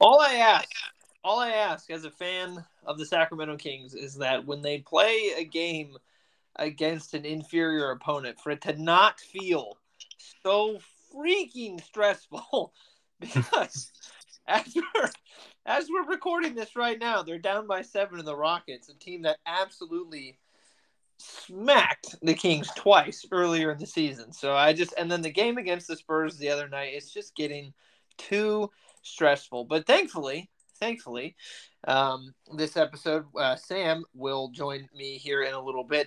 All I ask, all I ask as a fan of the Sacramento Kings is that when they play a game against an inferior opponent, for it to not feel so freaking stressful, because as we're recording this right now, they're down by 7 to the Rockets, a team that absolutely smacked the Kings twice earlier in the season. So and then the game against the Spurs the other night, it's just getting too stressful. But thankfully, this episode, Sam will join me here in a little bit.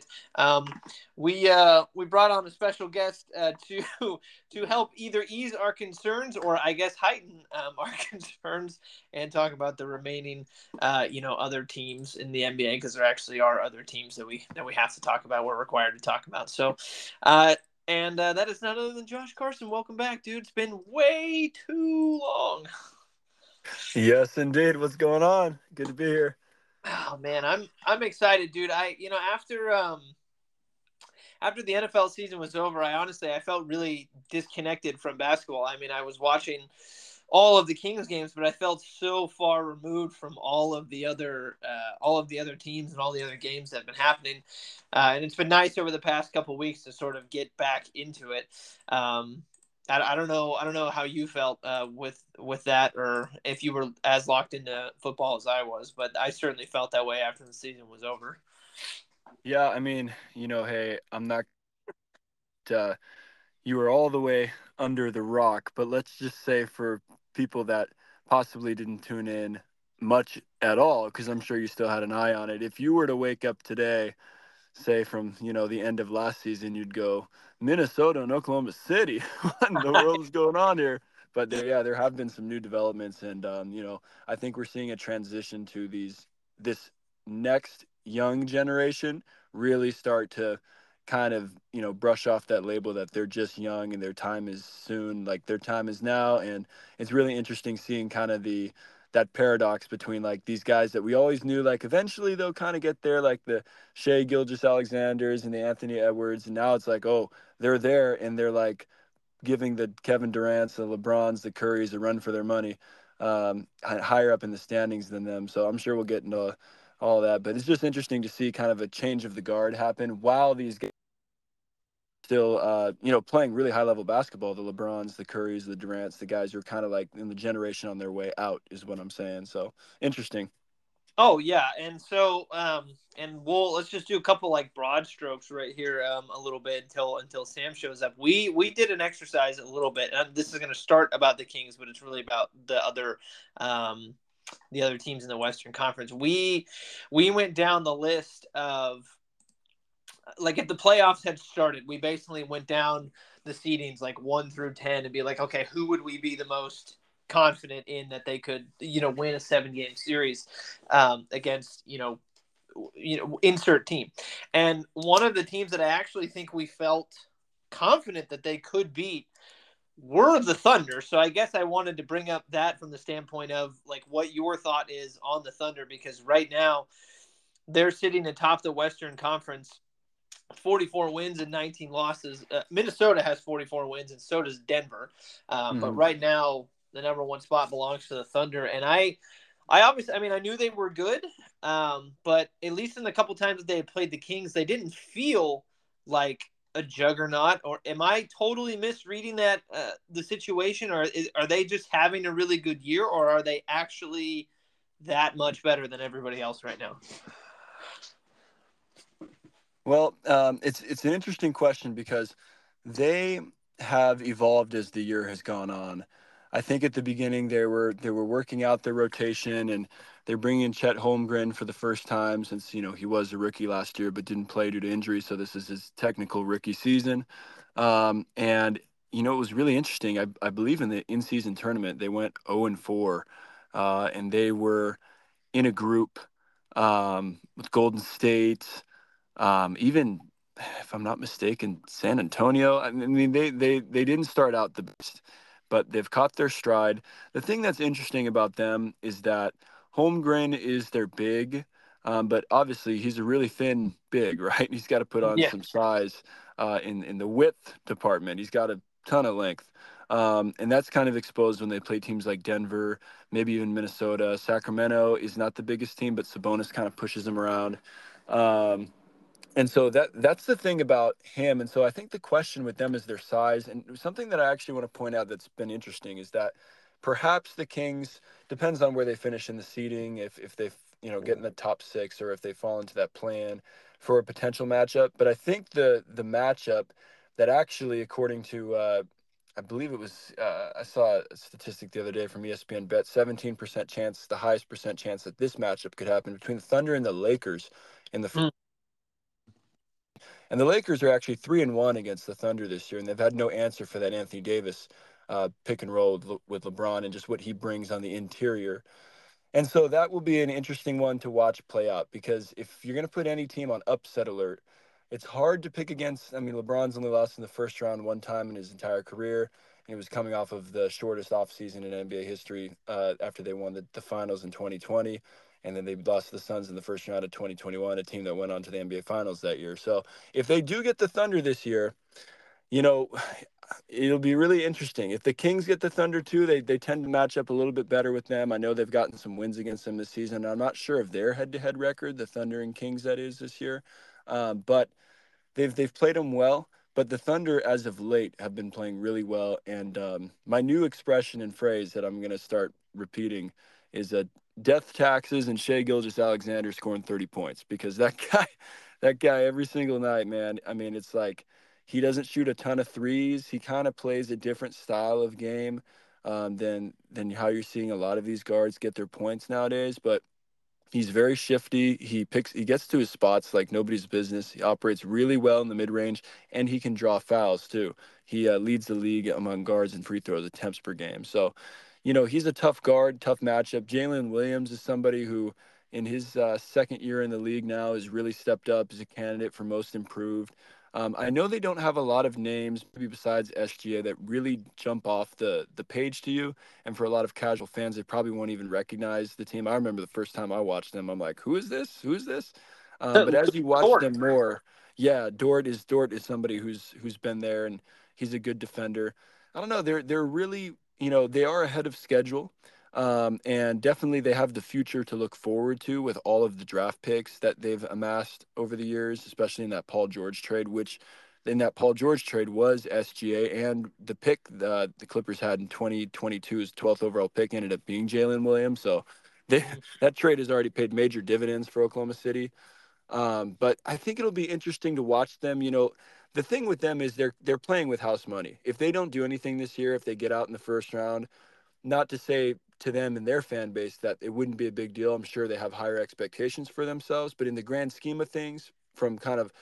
We brought on a special guest to help either ease our concerns or I guess heighten our concerns and talk about the remaining other teams in the NBA, because there actually are other teams that we have to talk about. We're required to talk about. So, and that is none other than Josh Carson. Welcome back, dude. It's been way too long. Yes, indeed. What's going on? Good to be here. Oh man, I'm excited, dude. After the NFL season was over, I felt really disconnected from basketball. I mean, I was watching all of the Kings games, but I felt so far removed from all of the other teams and all the other games that have been happening. And it's been nice over the past couple of weeks to sort of get back into it. I don't know. I don't know how you felt with that, or if you were as locked into football as I was, but I certainly felt that way after the season was over. Yeah, I mean, hey, I'm not you were all the way under the rock, but let's just say for people that possibly didn't tune in much at all, because I'm sure you still had an eye on it. If you were to wake up today, say from, the end of last season, you'd go, Minnesota and Oklahoma City. What in the world is going on here? But there have been some new developments, and I think we're seeing a transition to this next young generation really start to kind of brush off that label that they're just young and their time is soon, like their time is now. And it's really interesting seeing kind of that paradox between like these guys that we always knew like eventually they'll kind of get there, like the Shea Gilgeous-Alexanders and the Anthony Edwards, and now it's like, oh, they're there and they're like giving the Kevin Durant's, the LeBrons, the Currys a run for their money, higher up in the standings than them. So I'm sure we'll get into all that, but it's just interesting to see kind of a change of the guard happen while these guys still, playing really high level basketball. The LeBrons, the Currys, the Durants, the guys who are kind of like in the generation on their way out is what I'm saying. So interesting. Oh yeah, and so and let's just do a couple like broad strokes right here, a little bit until Sam shows up. We did an exercise a little bit, and this is going to start about the Kings, but it's really about um the other teams in the Western Conference. We went down the list of, like, if the playoffs had started, we basically went down the seedings like 1 through 10 and be like, okay, who would we be the most confident in that they could, win a 7-game series against, insert team. And one of the teams that I actually think we felt confident that they could beat were the Thunder. So I guess I wanted to bring up that from the standpoint of like what your thought is on the Thunder, because right now they're sitting atop the Western Conference, 44 wins and 19 losses. Minnesota has 44 wins, and so does Denver. But Mm-hmm. right now, the number one spot belongs to the Thunder. And I obviously, I mean, I knew they were good, but at least in the couple times that they played the Kings, they didn't feel like a juggernaut. Or am I totally misreading that the situation, or are they just having a really good year, or are they actually that much better than everybody else right now? Well, it's an interesting question because they have evolved as the year has gone on. I think at the beginning they were working out their rotation, and they're bringing in Chet Holmgren for the first time since he was a rookie last year but didn't play due to injury, so this is his technical rookie season. And it was really interesting. I believe in the in-season tournament they went 0-4, and they were in a group with Golden State. Even if I'm not mistaken, San Antonio. I mean, they didn't start out the best, but they've caught their stride. The thing that's interesting about them is that Holmgren is their big, but obviously he's a really thin big, right? He's got to put on Yeah. some size in the width department. He's got a ton of length. And that's kind of exposed when they play teams like Denver, maybe even Minnesota. Sacramento is not the biggest team, but Sabonis kind of pushes them around. Um, and so that's the thing about him. And so I think the question with them is their size. And something that I actually want to point out that's been interesting is that perhaps the Kings, depends on where they finish in the seeding, if they get in the top six or if they fall into that plan for a potential matchup. But I think the matchup that actually, according to I believe it was I saw a statistic the other day from ESPN Bet, 17% chance, the highest percent chance that this matchup could happen between the Thunder and the Lakers in the Mm. and the Lakers are actually 3-1 against the Thunder this year, and they've had no answer for that Anthony Davis pick and roll with LeBron and just what he brings on the interior. And so that will be an interesting one to watch play out because if you're going to put any team on upset alert, it's hard to pick against. I mean, LeBron's only lost in the first round one time in his entire career, and he was coming off of the shortest offseason in NBA history after they won the finals in 2020. And then they lost to the Suns in the first round of 2021, a team that went on to the NBA Finals that year. So if they do get the Thunder this year, you know, it'll be really interesting. If the Kings get the Thunder too, they tend to match up a little bit better with them. I know they've gotten some wins against them this season. I'm not sure of their head-to-head record, the Thunder and Kings that is this year, but they've played them well. But the Thunder, as of late, have been playing really well. And my new expression and phrase that I'm going to start repeating is death taxes and Shea Gilgeous-Alexander scoring 30 points because that guy every single night, man. I mean, it's like he doesn't shoot a ton of threes. He kind of plays a different style of game than how you're seeing a lot of these guards get their points nowadays. But he's very shifty. He gets to his spots like nobody's business. He operates really well in the mid range, and he can draw fouls too. He leads the league among guards and free throws attempts per game. So, he's a tough guard, tough matchup. Jalen Williams is somebody who, in his second year in the league now, has really stepped up as a candidate for most improved. I know they don't have a lot of names, maybe besides SGA, that really jump off the page to you. And for a lot of casual fans, they probably won't even recognize the team. I remember the first time I watched them, I'm like, who is this? Who is this? But as you watch Dort. them more, yeah, Dort is somebody who's been there and he's a good defender. I don't know. They're really, they are ahead of schedule. And definitely they have the future to look forward to with all of the draft picks that they've amassed over the years, especially in that Paul George trade, which in that Paul George trade was SGA, and the pick the Clippers had in 2022's 12th overall pick ended up being Jalen Williams. So they, that trade has already paid major dividends for Oklahoma City. But I think it'll be interesting to watch them. The thing with them is they're playing with house money. If they don't do anything this year, if they get out in the first round, not to say to them and their fan base that it wouldn't be a big deal. I'm sure they have higher expectations for themselves, but in the grand scheme of things, from kind of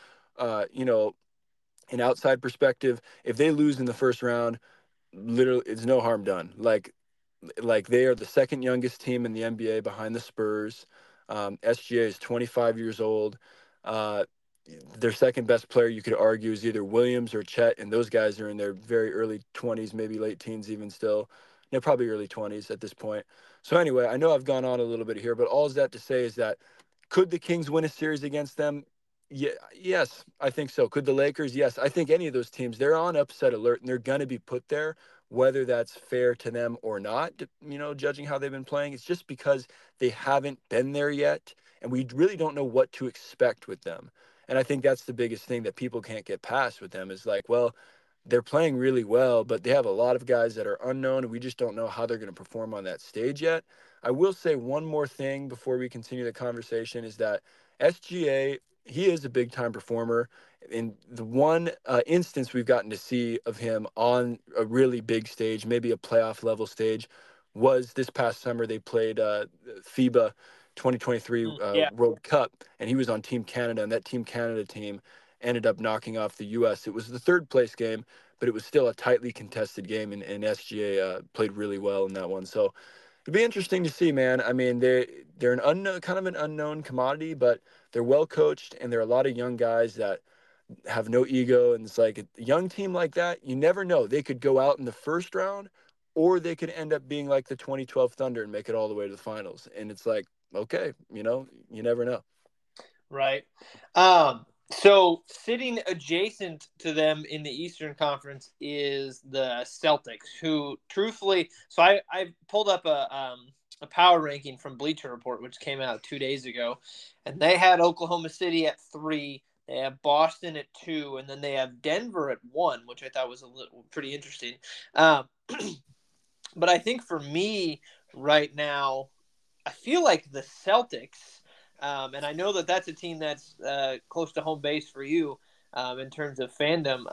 an outside perspective, if they lose in the first round, literally it's no harm done. Like they are the second youngest team in the NBA behind the Spurs. SGA is 25 years old. Uh, their second best player, you could argue, is either Williams or Chet, and those guys are in their very early 20s, maybe late teens, even still. They're probably early 20s at this point. So anyway, I know I've gone on a little bit here, but all that to say is that could the Kings win a series against them? Yeah, yes, I think so. Could the Lakers? Yes, I think any of those teams, they're on upset alert and they're going to be put there, whether that's fair to them or not, judging how they've been playing. It's just because they haven't been there yet, and we really don't know what to expect with them. And I think that's the biggest thing that people can't get past with them is like, well, they're playing really well, but they have a lot of guys that are unknown, and we just don't know how they're going to perform on that stage yet. I will say one more thing before we continue the conversation is that SGA, he is a big time performer. In the one instance we've gotten to see of him on a really big stage, maybe a playoff level stage, was this past summer. They played FIBA 2023 Yeah. World Cup, and he was on Team Canada, and that Team Canada team ended up knocking off the U.S. It was the third place game, but it was still a tightly contested game, and SGA played really well in that one. So it'd be interesting to see, man. I mean, they're an unknown, kind of an unknown commodity, but they're well coached, and there are a lot of young guys that have no ego. And it's like a young team like that, you never know. They could go out in the first round, or they could end up being like the 2012 Thunder and make it all the way to the finals. And it's like, okay, you never know. Right. So sitting adjacent to them in the Eastern Conference is the Celtics, who truthfully, so I pulled up a power ranking from Bleacher Report, which came out 2 days ago, and they had Oklahoma City at 3, they have Boston at 2, and then they have Denver at 1, which I thought was a little pretty interesting. Um, but I think for me right now, I feel like the Celtics, and I know that that's a team that's close to home base for you in terms of fandom.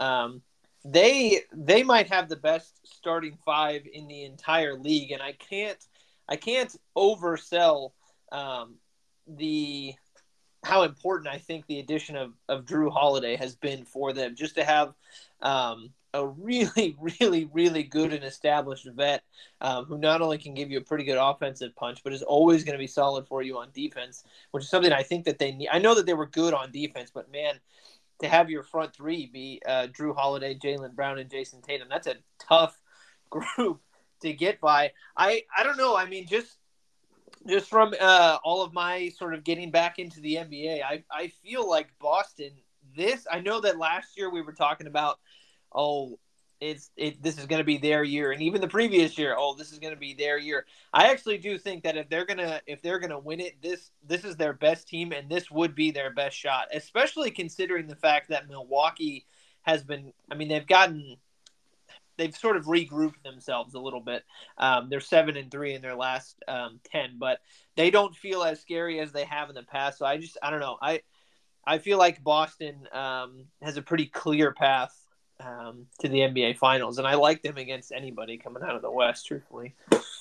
They might have the best starting five in the entire league, and I can't oversell the how important I think the addition of Drew Holiday has been for them, just to have a really, really, really good and established vet who not only can give you a pretty good offensive punch, but is always going to be solid for you on defense, which is something I think that they need. I know that they were good on defense, but man, to have your front three be Drew Holiday, Jaylen Brown, and Jason Tatum, that's a tough group to get by. I don't know. I mean, just from all of my sort of getting back into the NBA, I feel like Boston. I know that last year we were talking about, oh, this is going to be their year, and even the previous year, oh, this is going to be their year. I actually do think that if they're gonna win it, this is their best team, and this would be their best shot, especially considering the fact that Milwaukee has been. I mean, they've sort of regrouped themselves a little bit. They're 7-3 in their last 10, but they don't feel as scary as they have in the past. So I don't know. I feel like Boston has a pretty clear path to the NBA Finals, and I like them against anybody coming out of the West. Truthfully.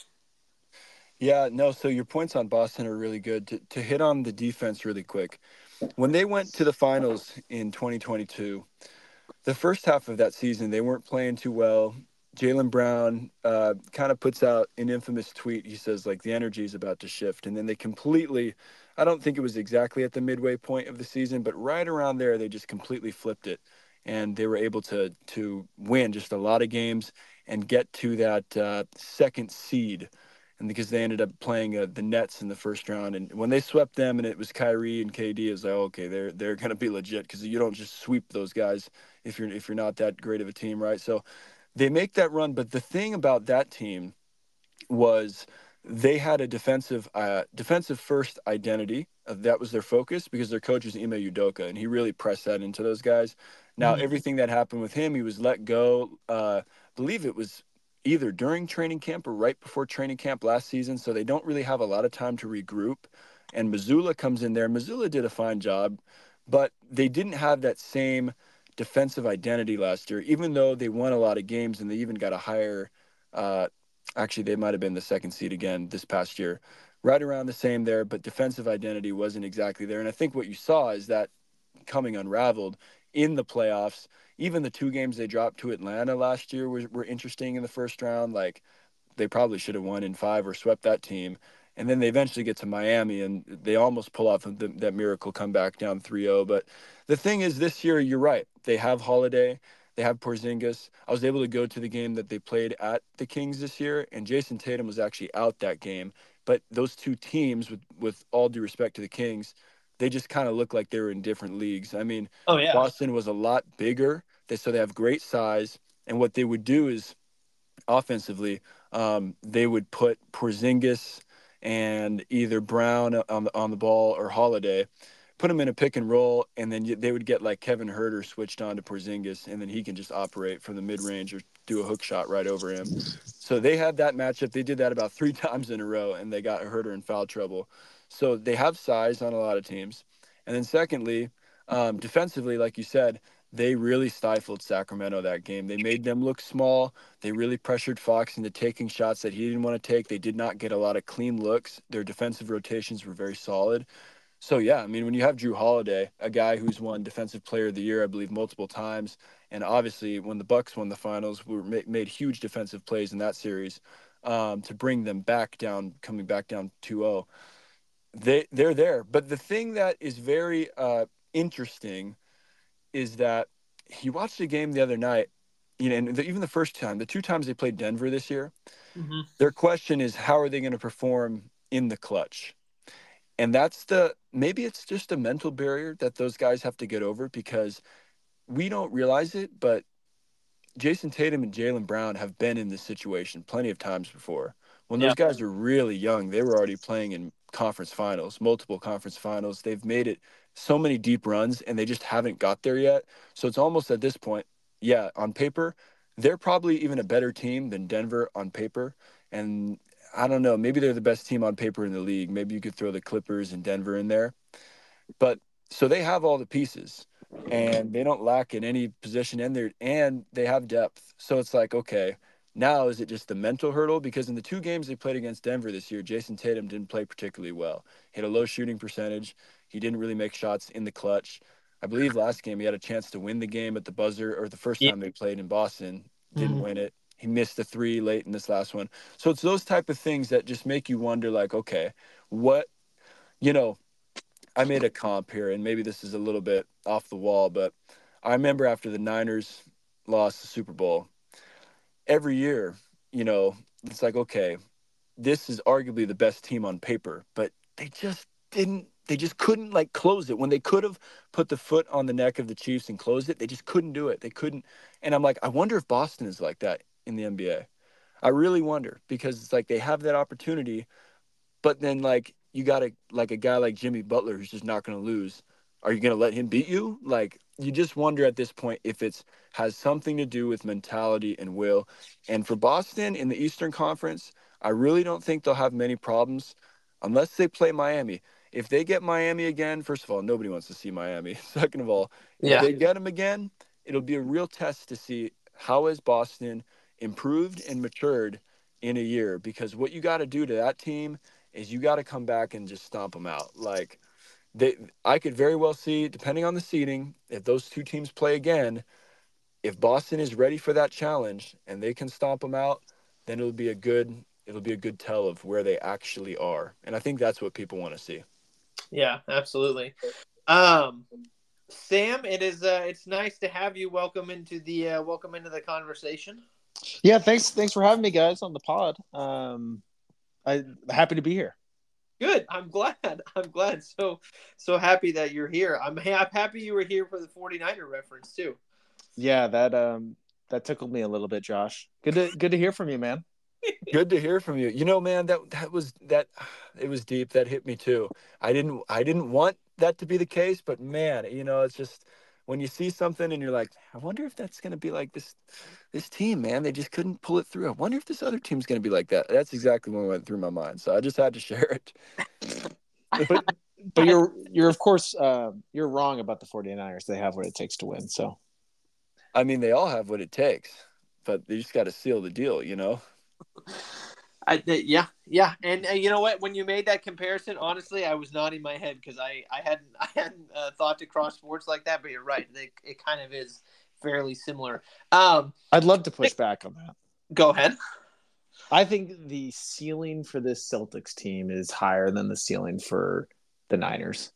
Yeah, no, so your points on Boston are really good. To hit on the defense really quick, when they went to the finals in 2022, the first half of that season, they weren't playing too well. Jaylen Brown kind of puts out an infamous tweet. He says, like, the energy is about to shift. And then they completely, I don't think it was exactly at the midway point of the season, but right around there, they just completely flipped it. And they were able to win just a lot of games and get to that second seed. And because they ended up playing the Nets in the first round, and when they swept them, and it was Kyrie and KD, it was like, okay, they're gonna be legit, because you don't just sweep those guys if you're not that great of a team, right? So they make that run, but the thing about that team was they had a defensive first identity. That was their focus, because their coach is Ime Udoka, and he really pressed that into those guys. Now, Mm-hmm. everything that happened with him, he was let go. I believe it was either during training camp or right before training camp last season, so they don't really have a lot of time to regroup. And Missoula comes in there. Missoula did a fine job, but they didn't have that same defensive identity last year, even though they won a lot of games and they even got a higher actually, they might have been the second seed again this past year, right around the same there, but defensive identity wasn't exactly there. And I think what you saw is that coming unraveled in the playoffs. Even the two games they dropped to Atlanta last year were interesting in the first round. Like, they probably should have won in 5 or swept that team. And then they eventually get to Miami, and they almost pull off that miracle comeback down 3-0. But the thing is, this year, you're right. They have Holiday. They have Porzingis. I was able to go to the game that they played at the Kings this year, and Jason Tatum was actually out that game. But those two teams, with all due respect to the Kings, they just kind of look like they were in different leagues. I mean, Oh yeah. Boston was a lot bigger. So they have great size. And what they would do is, offensively, they would put Porzingis and either Brown on the ball or Holiday, put them in a pick and roll, and then they would get like Kevin Herter switched on to Porzingis, and then he can just operate from the mid range or do a hook shot right over him. So they had that matchup. They did that about 3 times in a row, and they got Herter in foul trouble. So they have size on a lot of teams. And then secondly, defensively, like you said, they really stifled Sacramento that game. They made them look small. They really pressured Fox into taking shots that he didn't want to take. They did not get a lot of clean looks. Their defensive rotations were very solid. So yeah, I mean, when you have Drew Holiday, a guy who's won Defensive Player of the Year, I believe, multiple times, and obviously when the Bucks won the finals, made huge defensive plays in that series to bring them back down, coming back down 2-0. They're there. But the thing that is very interesting is that he watched a game the other night, and even the first time, the 2 times they played Denver this year, Mm-hmm. their question is, how are they going to perform in the clutch? And maybe it's just a mental barrier that those guys have to get over because we don't realize it, but Jason Tatum and Jaylen Brown have been in this situation plenty of times before. When Yeah. those guys were really young, they were already playing in conference finals, multiple conference finals. They've made it so many deep runs and they just haven't got there yet. So it's almost at this point, yeah, on paper, they're probably even a better team than Denver on paper. And I don't know, maybe they're the best team on paper in the league. Maybe you could throw the Clippers and Denver in there. But so they have all the pieces and they don't lack in any position in there and they have depth. So it's like, okay, now is it just the mental hurdle? Because in the 2 games they played against Denver this year, Jason Tatum didn't play particularly well. He had a low shooting percentage. He didn't really make shots in the clutch. I believe last game he had a chance to win the game at the buzzer, or the first Yeah. time they played in Boston, didn't Mhm. win it. He missed a 3 late in this last one. So it's those type of things that just make you wonder, like, okay, what, you know, I made a comp here, and maybe this is a little bit off the wall, but I remember after the Niners lost the Super Bowl, every year, it's like, okay, this is arguably the best team on paper, but they just couldn't like close it. When they could have put the foot on the neck of the Chiefs and closed it, they just couldn't do it. They couldn't. And I'm like, I wonder if Boston is like that in the NBA. I really wonder because it's like they have that opportunity, but then like you got a guy like Jimmy Butler who's just not going to lose. Are you going to let him beat you? Like you just wonder at this point if it's has something to do with mentality and will. And for Boston in the Eastern Conference, I really don't think they'll have many problems unless they play Miami. If they get Miami again, first of all, nobody wants to see Miami. Second of all, if Yeah. they get them again, it'll be a real test to see how has Boston improved and matured in a year because what you got to do to that team is you got to come back and just stomp them out. Like I could very well see, depending on the seeding, if those 2 teams play again, if Boston is ready for that challenge and they can stomp them out, then it'll be a good tell of where they actually are. And I think that's what people want to see. Yeah, absolutely. Um, Sam, it's nice to have you. Welcome into the conversation. Yeah, thanks for having me, guys, on the pod. I'm happy to be here. Good. I'm glad. I'm glad. So happy that you're here. I'm happy you were here for the 49er reference too. Yeah, that tickled me a little bit, Josh. Good to hear from you, man. Good to hear from you. Man, that it was deep. That hit me too. I didn't want that to be the case, but man, it's just when you see something and you're like, I wonder if that's gonna be like this team, man. They just couldn't pull it through. I wonder if this other team's gonna be like that. That's exactly what went through my mind. So I just had to share it. But but you're of course you're wrong about the 49ers. They have what it takes to win. So I mean, they all have what it takes, but they just got to seal the deal, Yeah, and you know what? When you made that comparison, honestly, I was nodding my head because I hadn't thought to cross sports like that. But you're right; it kind of is fairly similar. I'd love to push back on that. Go ahead. I think the ceiling for this Celtics team is higher than the ceiling for the Niners.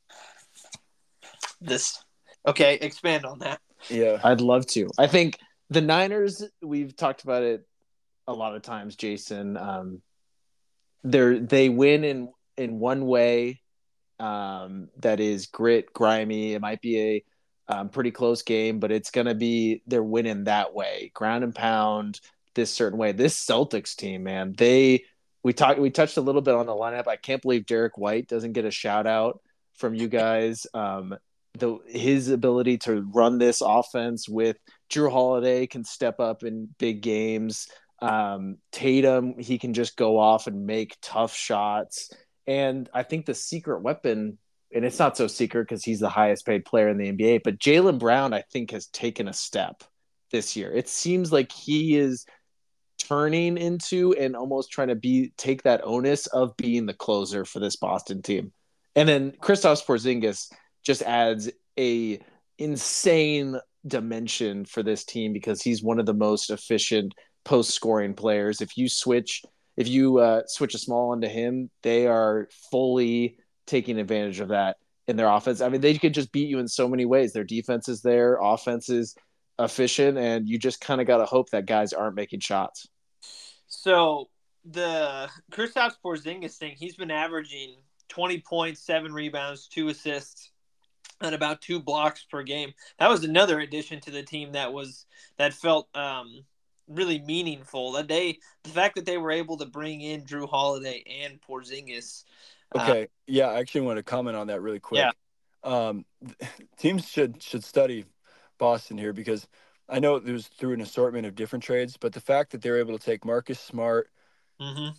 Okay, expand on that. Yeah. I'd love to. I think the Niners, we've talked about it a lot of times, Jason. They win in one way that is grit, grimy. It might be a pretty close game, but it's going to be they're winning that way, ground and pound this certain way. This Celtics team, man, we touched a little bit on the lineup. I can't believe Derek White doesn't get a shout out from you guys. His ability to run this offense with Drew Holiday can step up in big games. Tatum, he can just go off and make tough shots. And I think the secret weapon, and it's not so secret because he's the highest paid player in the NBA, but Jaylen Brown, I think, has taken a step this year. It seems like he is turning into and almost trying to take that onus of being the closer for this Boston team. And then Kristaps Porzingis just adds a insane dimension for this team because he's one of the most efficient post scoring players. If you switch a small onto him, they are fully taking advantage of that in their offense. I mean, they could just beat you in so many ways. Their defense is there, offense is efficient, and you just kind of got to hope that guys aren't making shots. So the Kristaps Porzingis thing, he's been averaging 20 points, 7 rebounds, 2 assists, and about 2 blocks per game. That was another addition to the team that felt really meaningful. The fact that they were able to bring in Drew Holiday and Porzingis. Okay, yeah, I actually want to comment on that really quick. Yeah. Teams should study Boston here, because I know it was through an assortment of different trades, but the fact that they were able to take Marcus Smart, Mm-hmm.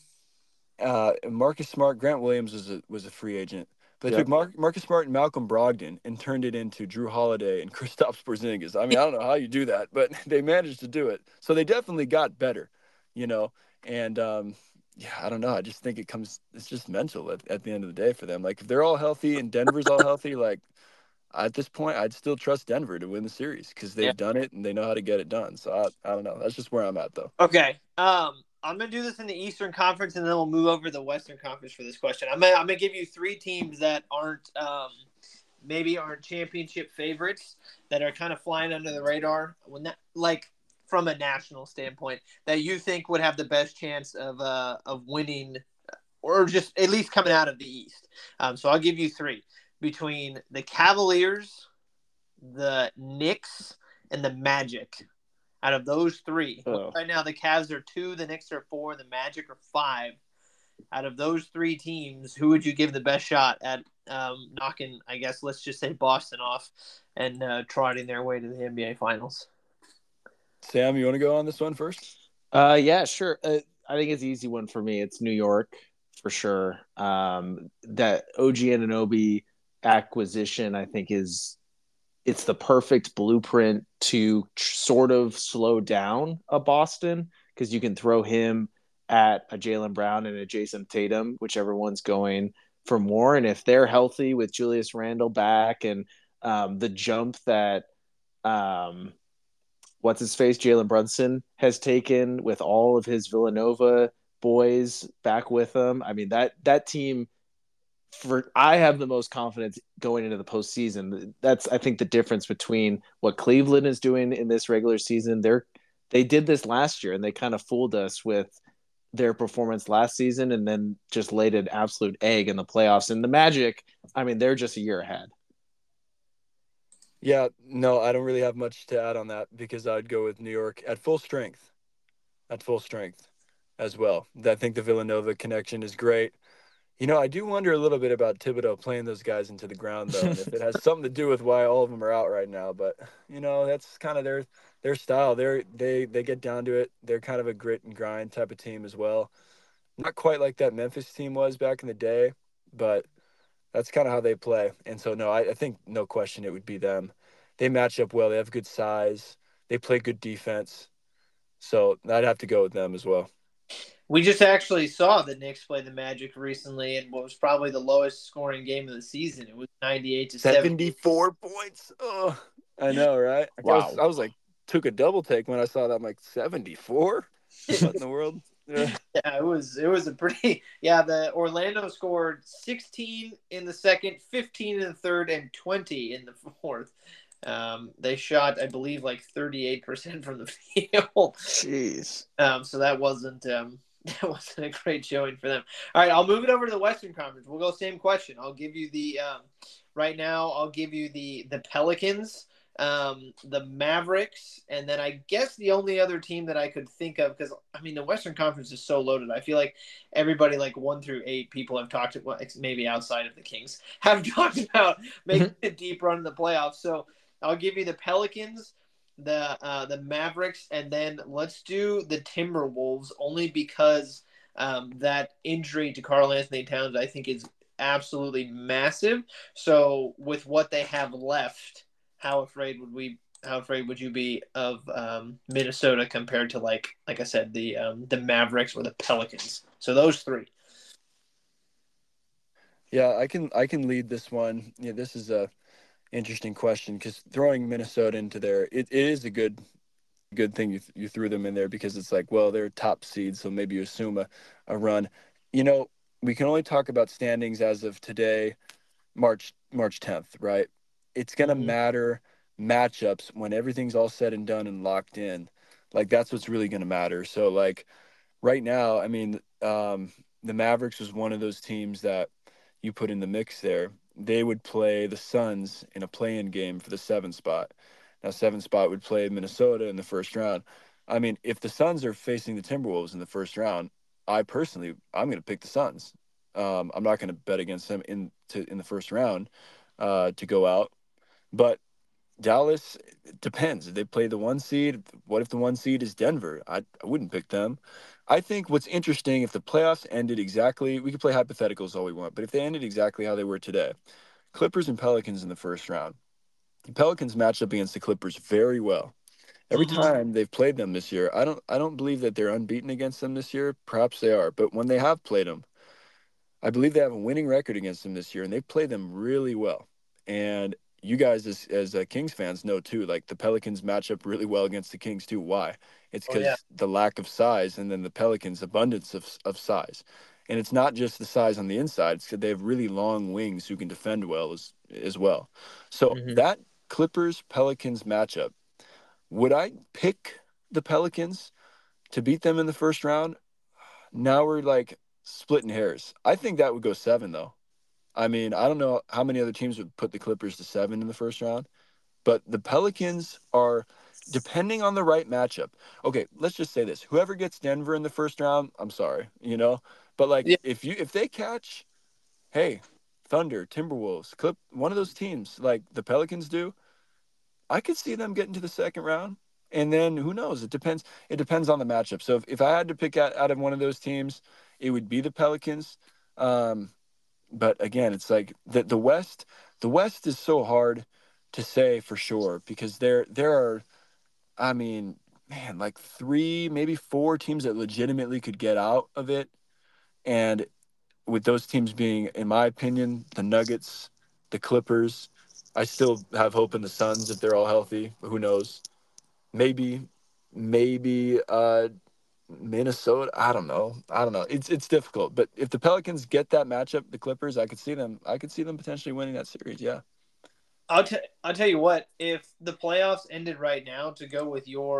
Grant Williams was a free agent. They Yep. took Marcus Smart and Malcolm Brogdon and turned it into Drew Holiday and Kristaps Porzingis. I mean, I don't know how you do that, but they managed to do it. So they definitely got better, you know. And yeah, I don't know. I just think it's just mental at the end of the day for them. Like, if they're all healthy and Denver's all healthy, like, at this point, I'd still trust Denver to win the series, because they've done it and they know how to get it done. So I don't know. That's just where I'm at, though. Okay. I'm gonna do this in the Eastern Conference, and then we'll move over to the Western Conference for this question. I'm gonna give you 3 teams that aren't maybe aren't championship favorites, that are kind of flying under the radar from a national standpoint, that you think would have the best chance of winning, or just at least coming out of the East. So I'll give you 3 between the Cavaliers, the Knicks, and the Magic. Out of those 3, right now the Cavs are 2, the Knicks are 4, the Magic are 5. Out of those 3 teams, who would you give the best shot at knocking, I guess, let's just say Boston off and trotting their way to the NBA Finals? Sam, you want to go on this one first? Yeah, sure. I think it's an easy one for me. It's New York for sure. That OG Anunoby acquisition, I think, it's the perfect blueprint to sort of slow down a Boston, because you can throw him at a Jaylen Brown and a Jason Tatum, whichever one's going for more. And if they're healthy with Julius Randle back, and the jump that what's his face, Jalen Brunson, has taken with all of his Villanova boys back with him, I mean, that team, I have the most confidence going into the postseason. That's, I think, the difference between what Cleveland is doing in this regular season. They did this last year, and they kind of fooled us with their performance last season, and then just laid an absolute egg in the playoffs. And the Magic, I mean, they're just a year ahead. Yeah, no, I don't really have much to add on that, because I'd go with New York at full strength as well. I think the Villanova connection is great. You know, I do wonder a little bit about Thibodeau playing those guys into the ground, though, and if it has something to do with why all of them are out right now. But, you know, that's kind of their style. They get down to it. They're kind of a grit and grind type of team as well. Not quite like that Memphis team was back in the day, but that's kind of how they play. And so, no, I think no question it would be them. They match up well. They have good size. They play good defense. So I'd have to go with them as well. We just actually saw the Knicks play the Magic recently in what was probably the lowest scoring game of the season. It was 98 to 74 points. Oh, I know, right? Wow. I was like, took a double take when I saw that. I'm like, 74? What in the world? Yeah, it was a pretty. Yeah, the Orlando scored 16 in the second, 15 in the third, and 20 in the fourth. They shot, I believe, like 38% from the field. Jeez. So that wasn't a great showing for them. All right, I'll move it over to the Western Conference. We'll go same question. I'll give you the right now. I'll give you the Pelicans, the Mavericks, and then I guess the only other team that I could think of, because I mean the Western Conference is so loaded. I feel like everybody, like 1 through 8, people have talked about, maybe outside of the Kings, have talked about making a deep run in the playoffs. So I'll give you the Pelicans, the Mavericks, and then let's do the Timberwolves, only because that injury to Karl Anthony Towns, I think, is absolutely massive. So with what they have left, how afraid would you be of Minnesota compared to like I said, the Mavericks or the Pelicans? So those 3. Yeah, I can lead this one. Yeah, this is a interesting question, because throwing Minnesota into there, it is a good thing you threw them in there, because it's like, well, they're top seed, so maybe you assume a run. You know, we can only talk about standings as of today, March 10th, right? It's gonna matter matchups when everything's all said and done and locked in. Like, that's what's really gonna matter. So, like, right now, I mean, the Mavericks was one of those teams that you put in the mix there, they would play the Suns in a play-in game for the 7 spot. Now, 7 spot would play Minnesota in the first round. I mean, if the Suns are facing the Timberwolves in the first round, I'm going to pick the Suns. I'm not going to bet against them in the first round to go out. But Dallas, it depends. If they play the 1 seed, what if the 1 seed is Denver? I wouldn't pick them. I think what's interesting, if the playoffs ended exactly, we could play hypotheticals all we want, but if they ended exactly how they were today, Clippers and Pelicans in the first round, the Pelicans matched up against the Clippers very well. Every time they've played them this year, I don't believe that they're unbeaten against them this year. Perhaps they are, but when they have played them, I believe they have a winning record against them this year, and they play them really well. And you guys, as Kings fans, know too. Like the Pelicans match up really well against the Kings too. Why? It's Oh yeah. because the lack of size, and then the Pelicans' abundance of size. And it's not just the size on the inside; it's because they have really long wings who can defend well as well. So Hmm. that Clippers Pelicans matchup, would I pick the Pelicans to beat them in the first round? Now we're like splitting hairs. I think that would go 7 though. I mean, I don't know how many other teams would put the Clippers to 7 in the first round, but the Pelicans are, depending on the right matchup. Okay, let's just say this: whoever gets Denver in the first round, I'm sorry, but like Yeah. if they catch, hey, Thunder, Timberwolves, Clip, one of those teams like the Pelicans do, I could see them getting to the second round. And then who knows? It depends. It depends on the matchup. So if I had to pick out of one of those teams, it would be the Pelicans. Um, but again, it's like the West. The West is so hard to say for sure because there are, I mean, man, like 3, maybe 4 teams that legitimately could get out of it, and with those teams being, in my opinion, the Nuggets, the Clippers. I still have hope in the Suns if they're all healthy. Who knows? Maybe, maybe Minnesota. I don't know. I don't know. It's difficult. But if the Pelicans get that matchup, the Clippers, I could see them. I could see them potentially winning that series. Yeah. I'll tell you what. If the playoffs ended right now, to go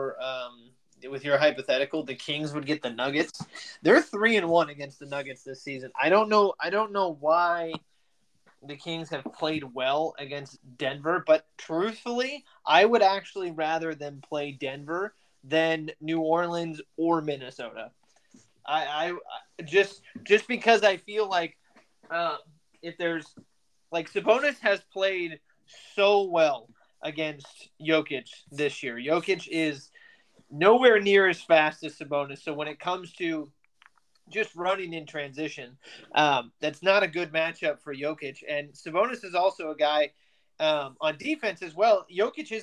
with your hypothetical, the Kings would get the Nuggets. They're 3-1 against the Nuggets this season. I don't know. I don't know why the Kings have played well against Denver, but truthfully, I would actually rather them play Denver than New Orleans or Minnesota. I just because I feel like uh, if there's like Sabonis has played so well against Jokic this year. Jokic is nowhere near as fast as Sabonis. So when it comes to just running in transition, that's not a good matchup for Jokic. And Sabonis is also a guy on defense as well. Jokic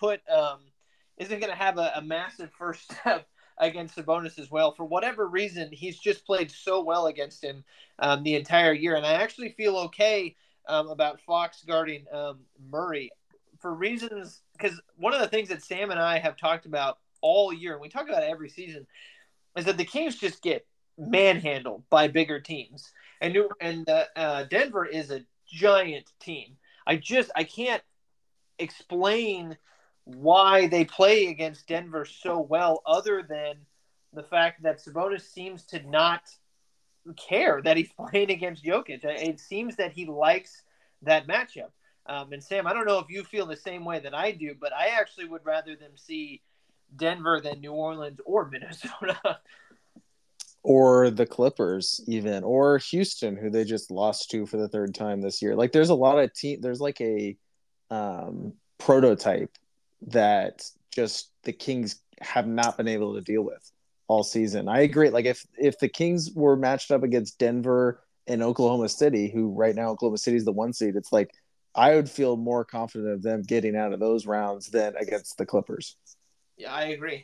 isn't going to have a massive first step against Sabonis as well. For whatever reason, he's just played so well against him the entire year. And I actually feel okay about Fox guarding Murray for reasons because one of the things that Sam and I have talked about all year, and we talk about it every season, is that the Kings just get manhandled by bigger teams, and Denver is a giant team. I can't explain why they play against Denver so well, other than the fact that Sabonis seems to not care that he's playing against Jokic. It seems that he likes that matchup. And Sam, I don't know if you feel the same way that I do, but I actually would rather them see Denver than New Orleans or Minnesota. Or the Clippers, even, or Houston, who they just lost to for the third time this year. Like, there's a lot of team. There's like a prototype that just the Kings have not been able to deal with all season. I agree. Like, if the Kings were matched up against Denver and Oklahoma City, who right now Oklahoma City is the 1 seed, it's like I would feel more confident of them getting out of those rounds than against the Clippers. Yeah, I agree.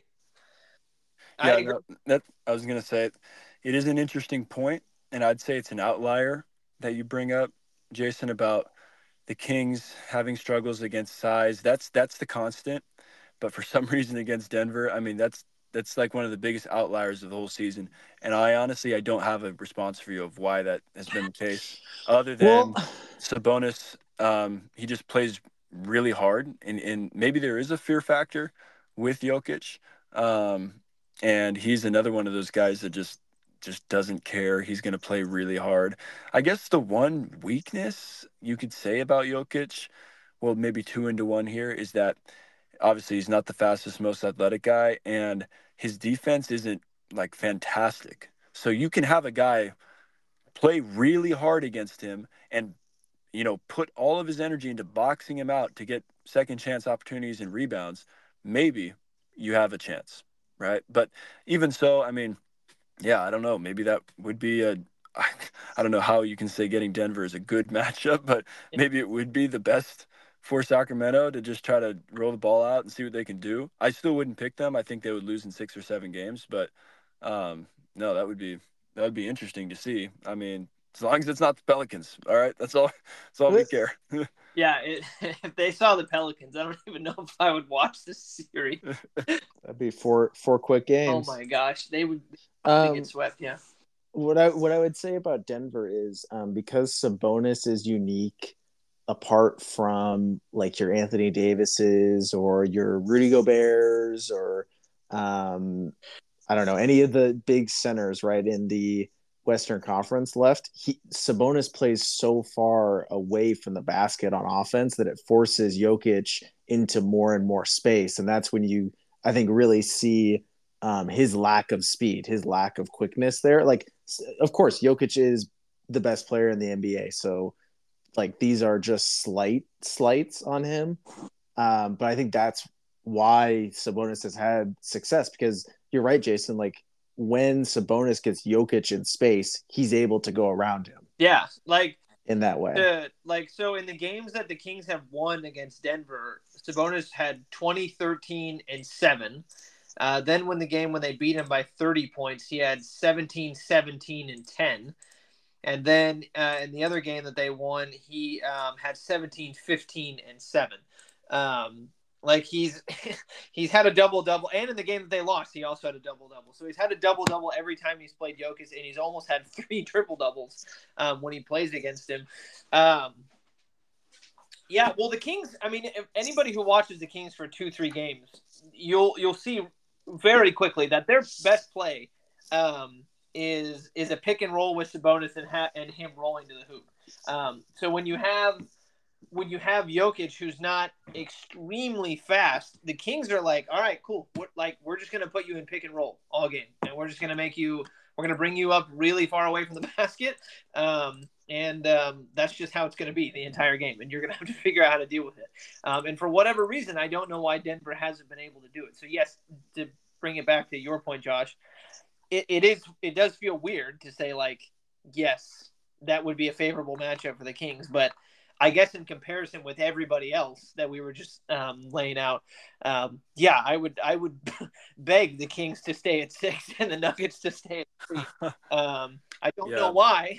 I Yeah. agree. No, that I was gonna say, it is an interesting point, and I'd say it's an outlier that you bring up, Jason, about the Kings having struggles against size. That's the constant. But for some reason against Denver, I mean that's like one of the biggest outliers of the whole season. And I don't have a response for you of why that has been the case, other Well, than Sabonis. He just plays really hard, and maybe there is a fear factor with Jokic. Um, and he's another one of those guys that just just doesn't care. He's going to play really hard. I guess the one weakness you could say about Jokic, well, maybe 2-1 here, is that obviously he's not the fastest, most athletic guy, and his defense isn't like fantastic. So you can have a guy play really hard against him and put all of his energy into boxing him out to get second chance opportunities and rebounds. Maybe you have a chance, right? But even so, I mean, yeah, I don't know. Maybe that would be I don't know how you can say getting Denver is a good matchup, but maybe it would be the best for Sacramento to just try to roll the ball out and see what they can do. I still wouldn't pick them. I think they would lose in 6 or 7 games, but no, that would be interesting to see. I mean, as long as it's not the Pelicans, all right. That's all we care. Yeah, if they saw the Pelicans, I don't even know if I would watch this series. That'd be four quick games. Oh my gosh, they would get swept. Yeah. What I would say about Denver is because Sabonis is unique, apart from like your Anthony Davises or your Rudy Gobert's or I don't know, any of the big centers right in the Western Conference left. Sabonis plays so far away from the basket on offense that it forces Jokic into more and more space, and that's when you, I think, really see his lack of speed, his lack of quickness there. Like, of course, Jokic is the best player in the NBA, so like these are just slights on him. But I think that's why Sabonis has had success, because you're right, Jason. Like when Sabonis gets Jokic in space, he's able to go around him. Yeah, like in that way. So in the games that the Kings have won against Denver, Sabonis had 20, 13, and 7. Then when they beat him by 30 points, he had 17, 17, and 10. And then in the other game that they won, he had 17, 15, and 7. Like he's had a double-double. And in the game that they lost, he also had a double-double. So he's had a double-double every time he's played Jokic, and he's almost had 3 triple-doubles when he plays against him. Yeah, well, the Kings, I mean, if anybody who watches the Kings for 2-3 games, you'll see very quickly that their best play is a pick and roll with Sabonis and him rolling to the hoop. So when you have Jokic, who's not extremely fast, the Kings are like, all right, cool. We're just gonna put you in pick and roll all game, and we're just gonna we're gonna bring you up really far away from the basket, and that's just how it's gonna be the entire game, and you're gonna have to figure out how to deal with it. And for whatever reason, I don't know why Denver hasn't been able to do it. So yes, to bring it back to your point, Josh, it does feel weird to say like, yes, that would be a favorable matchup for the Kings, but I guess in comparison with everybody else that we were just laying out, yeah, I would beg the Kings to stay at 6 and the Nuggets to stay at 3. I don't know why.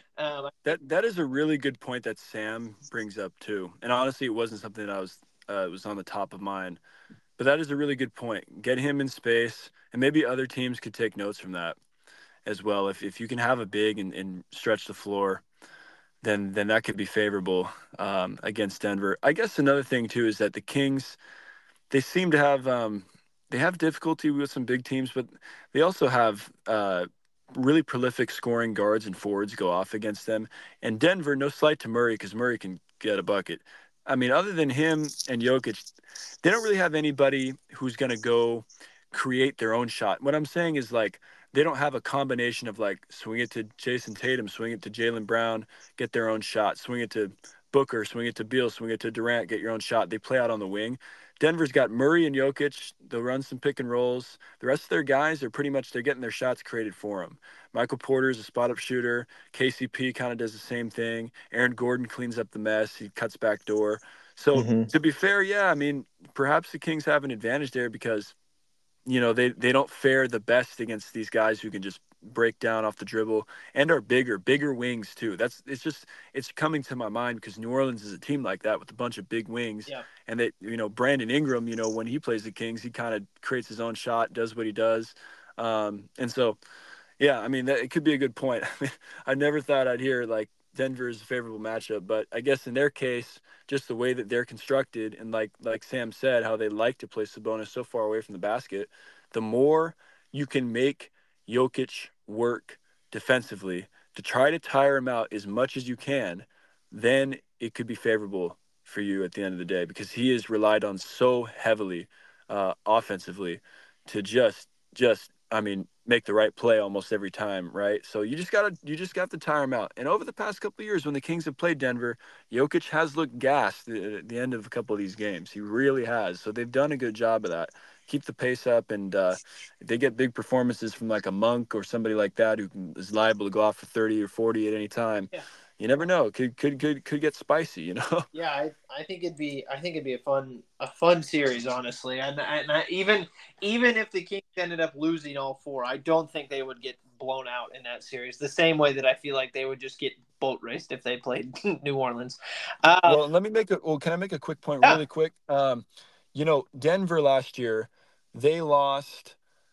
That is a really good point that Sam brings up too, and honestly, it wasn't something that was on the top of mind, but that is a really good point. Get him in space, and maybe other teams could take notes from that as well. If you can have a big and stretch the floor, then that could be favorable against Denver. I guess another thing too is that the Kings, they seem to have they have difficulty with some big teams, but they also have really prolific scoring guards and forwards go off against them. And Denver, no slight to Murray, because Murray can get a bucket. I mean, other than him and Jokic, they don't really have anybody who's going to go create their own shot. What I'm saying is like they don't have a combination of like swing it to Jason Tatum, swing it to Jaylen Brown, get their own shot, swing it to Booker, swing it to Beal, swing it to Durant, get your own shot. They play out on the wing. Denver's got Murray and Jokic. They'll run some pick and rolls. The rest of their guys are they're getting their shots created for them. Michael Porter's a spot-up shooter. KCP kind of does the same thing. Aaron Gordon cleans up the mess. He cuts back door. So to be fair, yeah, I mean, perhaps the Kings have an advantage there because, they don't fare the best against these guys who can just break down off the dribble and are bigger wings too. It's coming to my mind because New Orleans is a team like that with a bunch of big wings. Yeah. And they, Brandon Ingram, when he plays the Kings, he kind of creates his own shot, does what he does. And so, yeah, I mean, it could be a good point. I never thought I'd hear like Denver is a favorable matchup, but I guess in their case, just the way that they're constructed and like Sam said, how they like to play Sabonis so far away from the basket, the more you can make Jokic work defensively to try to tire him out as much as you can, then it could be favorable for you at the end of the day, because he is relied on so heavily offensively to just I mean make the right play almost every time, right? So you just got to tire him out. And over the past couple of years, when the Kings have played Denver, Jokic has looked gassed at the end of a couple of these games. He really has. So they've done a good job of that. Keep the pace up, and if they get big performances from like a Monk or somebody like that is liable to go off for 30 or 40 at any time. Yeah. You never know. It could get spicy, you know. Yeah, I think it'd be a fun series, honestly, and even if the Kings ended up losing all four, I don't think they would get blown out in that series. The same way that I feel like they would just get boat raced if they played New Orleans. Well, can I make a quick point really quick? Denver last year, they lost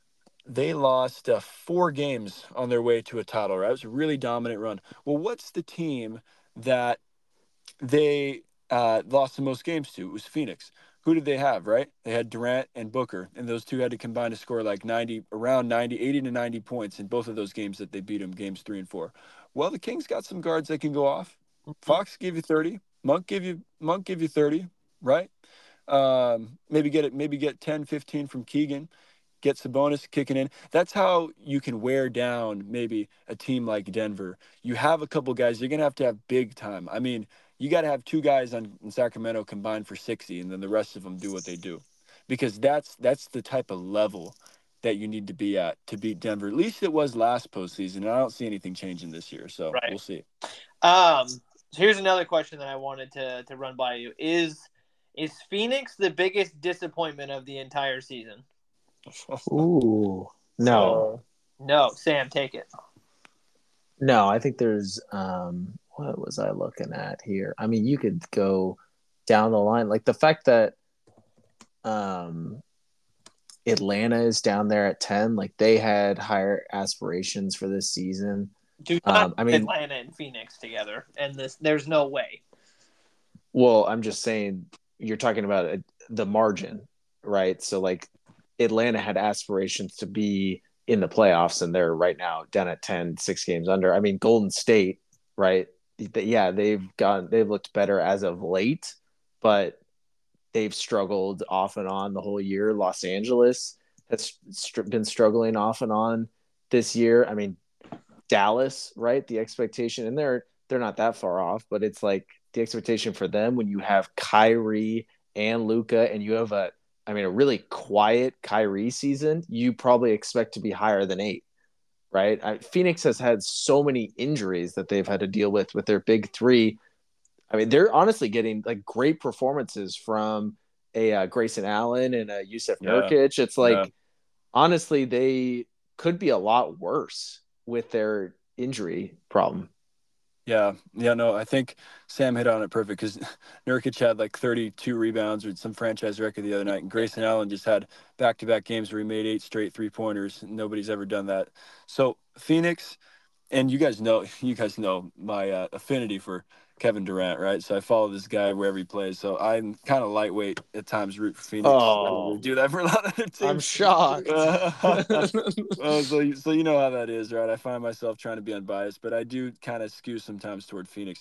4 games on their way to a title, right? It was a really dominant run. Well, what's the team that they lost the most games to? It was Phoenix. Who did they have, right? They had Durant and Booker, and those two had to combine to score like 80 to 90 points in both of those games that they beat them, games 3 and 4. Well, the Kings got some guards that can go off. Fox gave you 30. Monk give you 30, right? Maybe get 10, 15 from Keegan. Get Sabonis kicking in. That's how you can wear down maybe a team like Denver. You have a couple guys. You're going to have big time. I mean, you got to have 2 guys in Sacramento combined for 60, and then the rest of them do what they do. Because that's the type of level that you need to be at to beat Denver. At least it was last postseason, and I don't see anything changing this year. So We'll see. So here's another question that I wanted to run by you. Is Phoenix the biggest disappointment of the entire season? Ooh, no. No, Sam, take it. No, I think there's what was I looking at here? I mean, you could go down the line. Like the fact that Atlanta is down there at 10, like they had higher aspirations for this season. Do not Atlanta and Phoenix together, and there's no way. Well, I'm just saying you're talking about the margin, right? So like Atlanta had aspirations to be in the playoffs, and they're right now down at 10, 6 games under. I mean, Golden State, right? Yeah, they've looked better as of late, but they've struggled off and on the whole year. Los Angeles has been struggling off and on this year. I mean, Dallas, right? The expectation, and they're not that far off, but it's like the expectation for them when you have Kyrie and Luka, and you have a really quiet Kyrie season, you probably expect to be higher than 8, right? Phoenix has had so many injuries that they've had to deal with their big 3. I mean, they're honestly getting like great performances from a Grayson Allen and a Yusuf Nurkic. It's like, honestly, they could be a lot worse with their injury problem. Yeah, no, I think Sam hit on it perfect, because Nurkic had like 32 rebounds or some franchise record the other night, and Grayson Allen just had back-to-back games where he made 8 straight 3-pointers. Nobody's ever done that. So Phoenix, and you guys know my affinity for Kevin Durant, right? So I follow this guy wherever he plays. So I'm kind of lightweight at times, root for Phoenix. Oh, I do that for a lot of other teams. I'm shocked. So you know how that is, right? I find myself trying to be unbiased, but I do kind of skew sometimes toward Phoenix.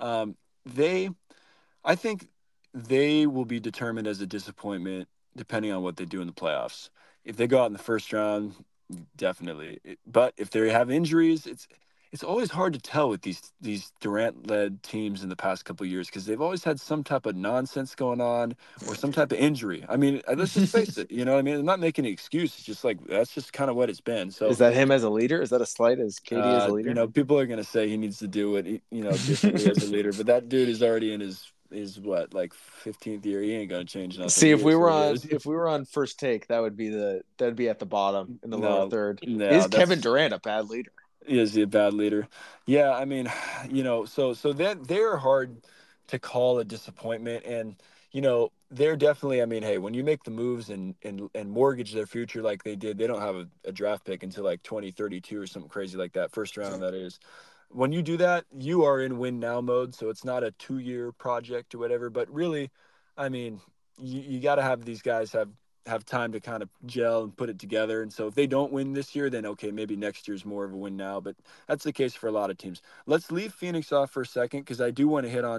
I think they will be determined as a disappointment depending on what they do in the playoffs. If they go out in the first round, definitely. But if they have injuries, it's always hard to tell with these Durant-led teams in the past couple of years, because they've always had some type of nonsense going on or some type of injury. I mean, let's just face it. You know what I mean? I'm not making an excuse. It's just like that's just kind of what it's been. So is that him as a leader? Is that a slight as KD as a leader? People are gonna say he needs to do it, differently as a leader. But that dude is already in his what, like 15th year. He ain't gonna change nothing. See, if we were on First Take, that'd be at the bottom in the lower third. No, is Kevin Durant a bad leader? Is he a bad leader? Yeah, I mean, so that they're hard to call a disappointment, and they're definitely. I mean, hey, when you make the moves and mortgage their future like they did, they don't have a draft pick until like 2032 or something crazy like that, first round that is. When you do that, you are in win now mode, so it's not a 2-year project or whatever. But really, I mean, you got to have these guys have have time to kind of gel and put it together. And so if they don't win this year, then okay, maybe next year's more of a win now. But that's the case for a lot of teams. Let's leave Phoenix off for a second because I do want to hit on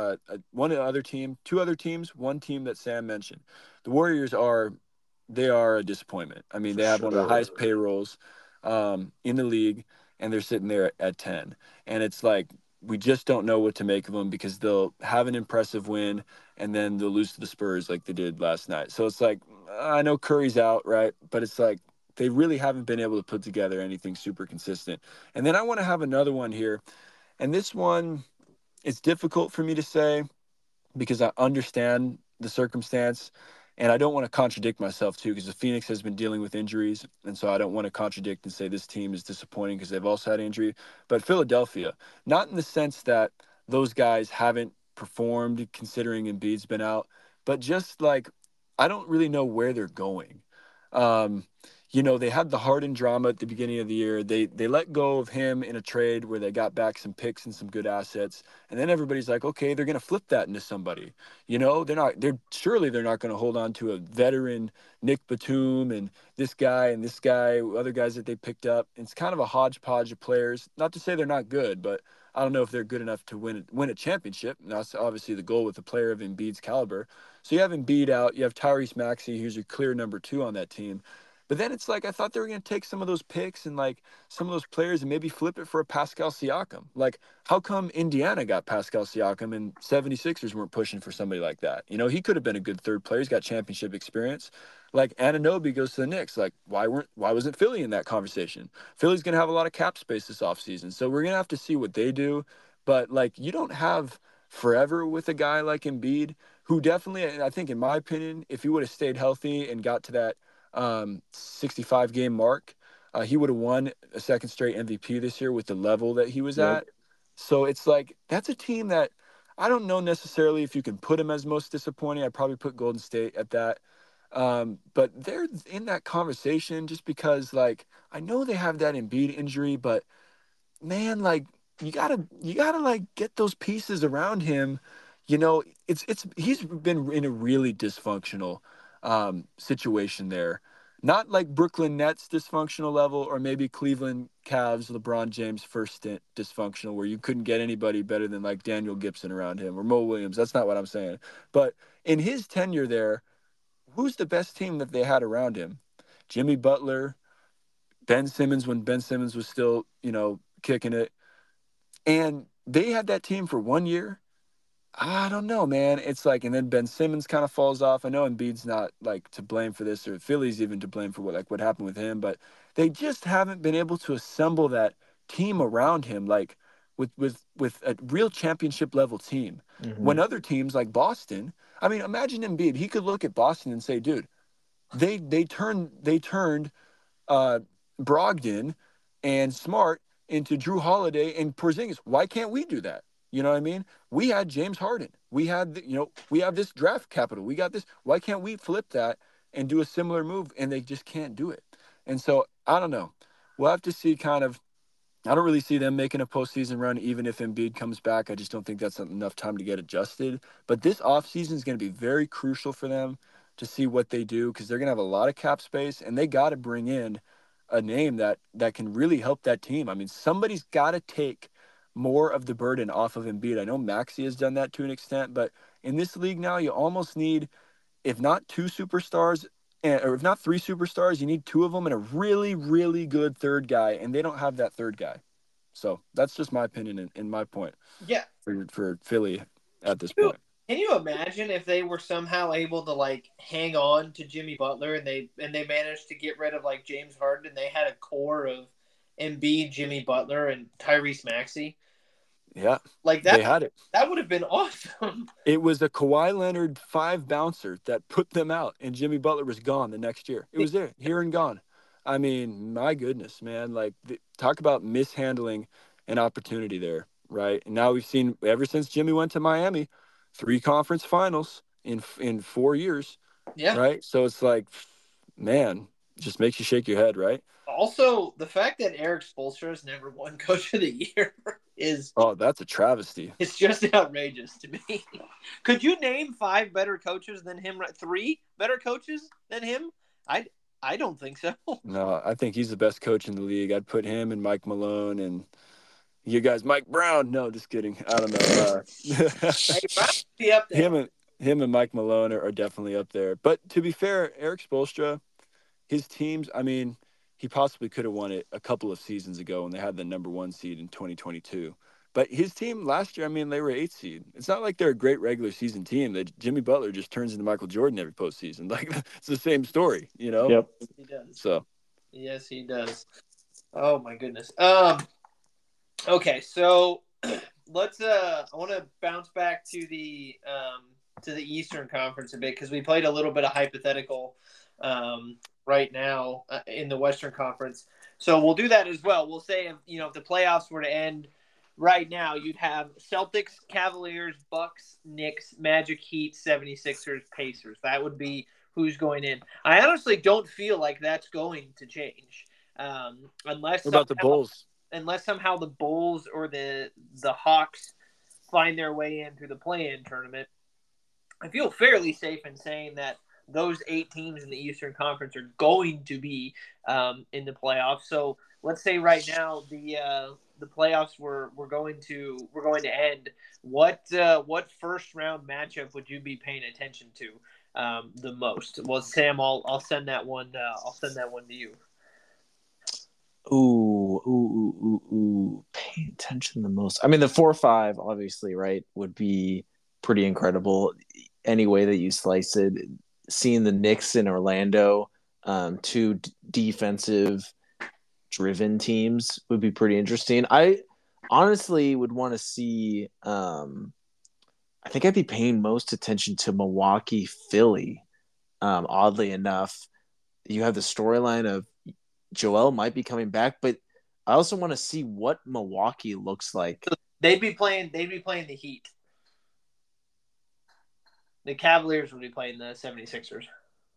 two other teams, one team that Sam mentioned. The Warriors they are a disappointment. I mean, For they have one of the sure. highest payrolls in the league, and they're sitting there at 10. And it's like we just don't know what to make of them because they'll have an impressive win and then they'll lose to the Spurs like they did last night. So it's like I know Curry's out, right? But it's like they really haven't been able to put together anything super consistent. And then I want to have another one here. And this one is difficult for me to say because I understand the circumstance and I don't want to contradict myself too because the Phoenix has been dealing with injuries and so I don't want to contradict and say this team is disappointing because they've also had injury. But Philadelphia, not in the sense that those guys haven't performed considering Embiid's been out, but just like I don't really know where they're going. Um, they had the Harden drama at the beginning of the year. They let go of him in a trade where they got back some picks and some good assets. And then everybody's like, okay, they're going to flip that into somebody. They're not going to hold on to a veteran Nick Batum and this guy, other guys that they picked up. It's kind of a hodgepodge of players. Not to say they're not good, but I don't know if they're good enough to win a championship. And that's obviously the goal with a player of Embiid's caliber. So you have Embiid out, you have Tyrese Maxey, who's your clear number 2 on that team. But then it's like I thought they were going to take some of those picks and like some of those players and maybe flip it for a Pascal Siakam. Like, how come Indiana got Pascal Siakam and 76ers weren't pushing for somebody like that? He could have been a good third player. He's got championship experience. Like Anunoby goes to the Knicks. Like, why wasn't Philly in that conversation? Philly's going to have a lot of cap space this offseason. So we're going to have to see what they do. But like, you don't have forever with a guy like Embiid, who definitely, I think, in my opinion, if he would have stayed healthy and got to that 65 game mark, he would have won a second straight MVP this year with the level that he was Yep. at. So it's like that's a team that I don't know necessarily if you can put him as most disappointing. I'd probably put Golden State at that. But they're in that conversation just because like I know they have that Embiid injury, but man, like you gotta like get those pieces around him. It's he's been in a really dysfunctional situation there. Not like Brooklyn Nets dysfunctional level or maybe Cleveland Cavs, LeBron James first stint dysfunctional where you couldn't get anybody better than like Daniel Gibson around him or Mo Williams. That's not what I'm saying. But in his tenure there, who's the best team that they had around him? Jimmy Butler, Ben Simmons when Ben Simmons was still, kicking it. And they had that team for 1 year. I don't know, man. It's like, and then Ben Simmons kind of falls off. I know Embiid's not like to blame for this, or Philly's even to blame for what happened with him, but they just haven't been able to assemble that team around him, like with a real championship level team. Mm-hmm. When other teams like Boston, I mean, imagine Embiid. He could look at Boston and say, dude, they turned uh, Brogdon and Smart into Drew Holiday and Porzingis. Why can't we do that? You know what I mean? We had James Harden. We have this draft capital. We got this. Why can't we flip that and do a similar move? And they just can't do it. And so I don't know. We'll have to see kind of I don't really see them making a postseason run, even if Embiid comes back. I just don't think that's enough time to get adjusted. But this offseason is going to be very crucial for them to see what they do because they're going to have a lot of cap space, and they got to bring in a name that can really help that team. I mean, somebody's got to take more of the burden off of Embiid. I know Maxey has done that to an extent, but in this league now, you almost need, if not two superstars, or if not three superstars, you need two of them and a really, really good third guy, and they don't have that third guy. So that's just my opinion and my point Yeah. for Philly at this point. Can you imagine if they were somehow able to like hang on to Jimmy Butler and they managed to get rid of like James Harden and they had a core of Embiid, Jimmy Butler, and Tyrese Maxey? Yeah, like that. They had it. That would have been awesome. It was a Kawhi Leonard 5 bouncer that put them out, and Jimmy Butler was gone the next year. It was there, here and gone. I mean, my goodness, man! Like, talk about mishandling an opportunity there, right? And now we've seen ever since Jimmy went to Miami, 3 conference finals in 4 years, Yeah. right? So it's like, man, just makes you shake your head, right? Also, the fact that Eric Spoelstra has never won Coach of the Year. is that's a travesty. it's just outrageous to me. Could you name 5 better coaches than him? 3 better coaches than him? I don't think so. No, I think he's the best coach in the league. I'd put him and Mike Malone and you guys, Mike Brown. No, just kidding. I don't know. Hey, Brown should be up there. Him and Mike Malone are definitely up there. But to be fair, Eric Spoelstra, his teams, I mean, he possibly could have won it a couple of seasons ago when they had the number 1 seed in 2022. But his team last year, I mean, they were 8th seed. It's not like they're a great regular season team that Jimmy Butler just turns into Michael Jordan every postseason. Like, it's the same story, you know? Yep. He does. So. Yes, he does. Oh my goodness. Okay, so let's I want to bounce back to the Eastern Conference a bit because we played a little bit of hypothetical right now in the Western Conference. So we'll do that as well. We'll say if the playoffs were to end right now, you'd have Celtics, Cavaliers, Bucks, Knicks, Magic, Heat, 76ers, Pacers. That would be who's going in. I honestly don't feel like that's going to change unless what about the Bulls? Unless somehow the Bulls or the Hawks find their way in through the play-in tournament. I feel fairly safe in saying that those 8 teams in the Eastern Conference are going to be in the playoffs. So let's say right now the playoffs were going to end. What first round matchup would you be paying attention to the most? Well, Sam, I'll send that one. I'll send that one to you. Ooh. Pay attention the most. I mean, the 4-5, obviously, right, would be pretty incredible any way that you slice it. Seeing the Knicks in Orlando, 2 defensive-driven teams would be pretty interesting. I honestly would want to see I think I'd be paying most attention to Milwaukee, Philly. Oddly enough, you have the storyline of Joel might be coming back, but I also want to see what Milwaukee looks like. They'd be playing the Heat. The Cavaliers would be playing the 76ers.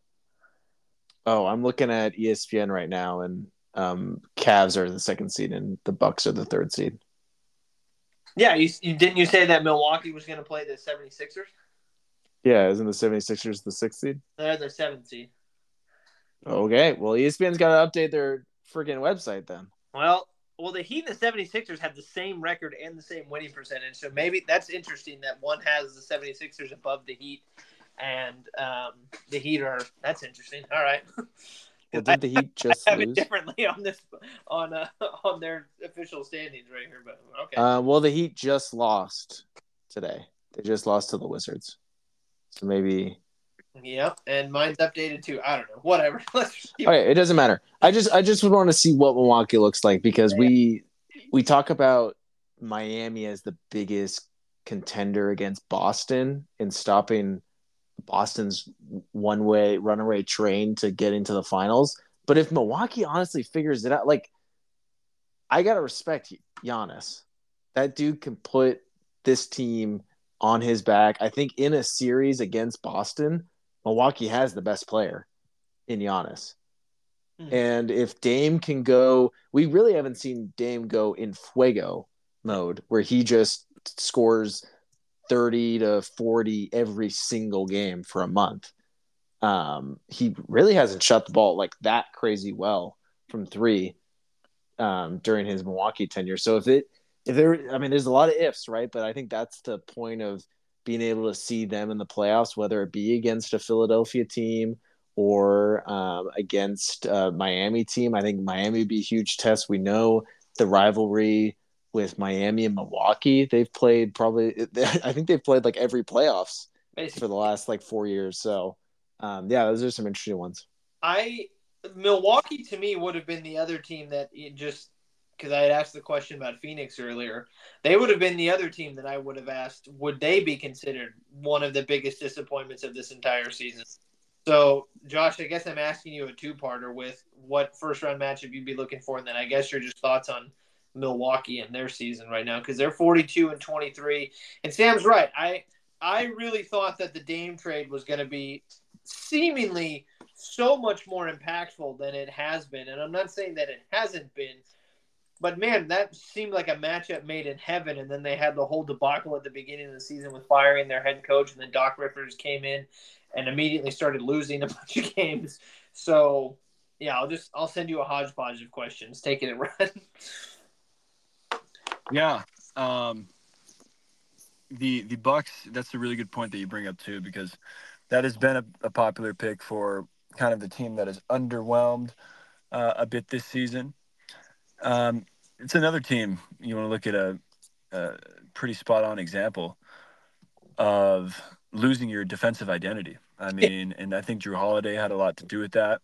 Oh, I'm looking at ESPN right now, and Cavs are the 2nd seed, and the Bucks are the 3rd seed. Yeah, you didn't you say that Milwaukee was going to play the 76ers? Yeah, isn't the 76ers the 6th seed? They're the 7th seed. Okay, well, ESPN's got to update their freaking website then. Well, the Heat and the 76ers have the same record and the same winning percentage, so maybe that's interesting that one has the 76ers above the Heat, and the Heat are – that's interesting. All right. Well, did the Heat just I have lose? it differently on their official standings right here, but okay. Well, the Heat just lost today. They just lost to the Wizards. So maybe – Yep, and mine's updated too. I don't know. Whatever. Okay, it doesn't matter. I just would want to see what Milwaukee looks like because we talk about Miami as the biggest contender against Boston in stopping Boston's one-way runaway train to get into the finals. But if Milwaukee honestly figures it out, like I gotta respect Giannis. That dude can put this team on his back. I think in a series against Boston, Milwaukee has the best player in Giannis. Mm-hmm. And if Dame can go, we really haven't seen Dame go in fuego mode where he just scores 30 to 40 every single game for a month. He really hasn't shot the ball like that crazy well from 3 during his Milwaukee tenure. So there's a lot of ifs, right? But I think that's the point of being able to see them in the playoffs, whether it be against a Philadelphia team or against a Miami team. I think Miami would be a huge test. We know the rivalry with Miami and Milwaukee. They've played I think they've played like every playoffs for the last like 4 years. So those are some interesting ones. Milwaukee to me would have been the other team that just because I had asked the question about Phoenix earlier, they would have been the other team that I would have asked, would they be considered one of the biggest disappointments of this entire season? So, Josh, I guess I'm asking you a 2-parter with what first-round matchup you'd be looking for, and then I guess your just thoughts on Milwaukee and their season right now, because they're 42-23. And Sam's right. I really thought that the Dame trade was going to be seemingly so much more impactful than it has been, and I'm not saying that it hasn't been. But man, that seemed like a matchup made in heaven. And then they had the whole debacle at the beginning of the season with firing their head coach, and then Doc Rivers came in and immediately started losing a bunch of games. So yeah, I'll send you a hodgepodge of questions. Take it and run. Yeah. The Bucks. That's a really good point that you bring up too, because that has been a popular pick for kind of the team that is underwhelmed a bit this season. It's another team you want to look at a pretty spot on example of losing your defensive identity. I mean, and I think Drew Holiday had a lot to do with that.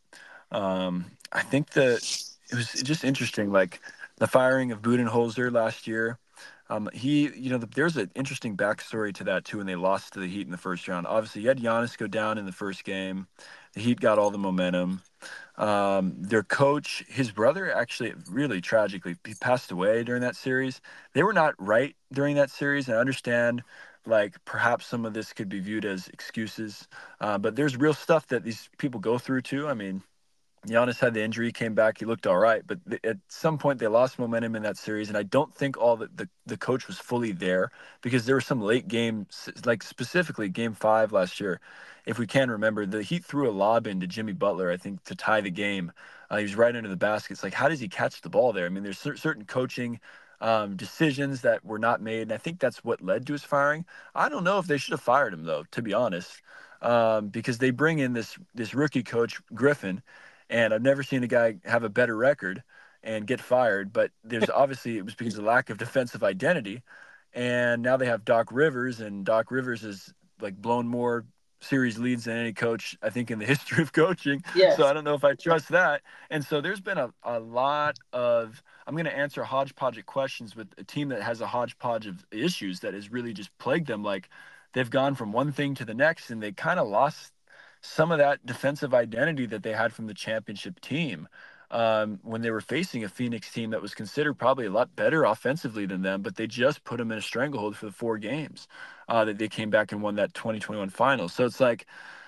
I think that it was just interesting, like the firing of Budenholzer last year. There's an interesting backstory to that too. When they lost to the Heat in the first round, obviously you had Giannis go down in the first game. The Heat got all the momentum. Their coach, his brother, actually really tragically, he passed away during that series. They were not right during that series. And I understand, like perhaps some of this could be viewed as excuses, but there's real stuff that these people go through too. I mean, Giannis had the injury, came back, he looked all right, but at some point they lost momentum in that series, and I don't think all the coach was fully there because there were some late games, like specifically Game 5 last year. If we can remember, the Heat threw a lob into Jimmy Butler, I think, to tie the game. He was right under the basket. It's like, how does he catch the ball there? I mean, there's certain coaching decisions that were not made, and I think that's what led to his firing. I don't know if they should have fired him though, to be honest, because they bring in this rookie coach Griffin, and I've never seen a guy have a better record and get fired. But there's obviously it was because of lack of defensive identity. And now they have Doc Rivers, and Doc Rivers has like blown more series leads than any coach I think in the history of coaching. So Yes. I don't know if I trust that. And so there's been a lot of I'm going to answer a hodgepodge of questions with a team that has a hodgepodge of issues that has really just plagued them. Like they've gone from one thing to the next, and they kind of lost some of that defensive identity that they had from the championship team when they were facing a Phoenix team that was considered probably a lot better offensively than them, but they just put them in a stranglehold for the 4 games that they came back and won that 2021 finals. So it's like,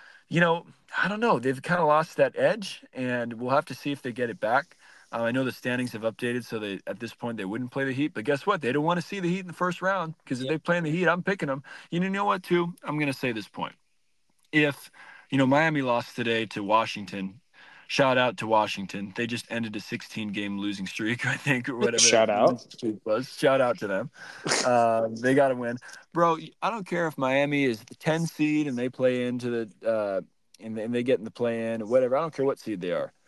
I don't know. They've kind of lost that edge, and we'll have to see if they get it back. I know the standings have updated, so they at this point they wouldn't play the Heat. But guess what? They don't want to see the Heat in the first round because if Yeah. they play in the Heat, I'm picking them. You know what, too? I'm going to say this point. If Miami lost today to Washington, shout out to Washington. They just ended a 16-game losing streak, I think, or whatever that Shout out. losing streak was. Shout out to them. They got to win, bro. I don't care if Miami is the 10 seed and they play into the and they get in the play in or whatever. I don't care what seed they are.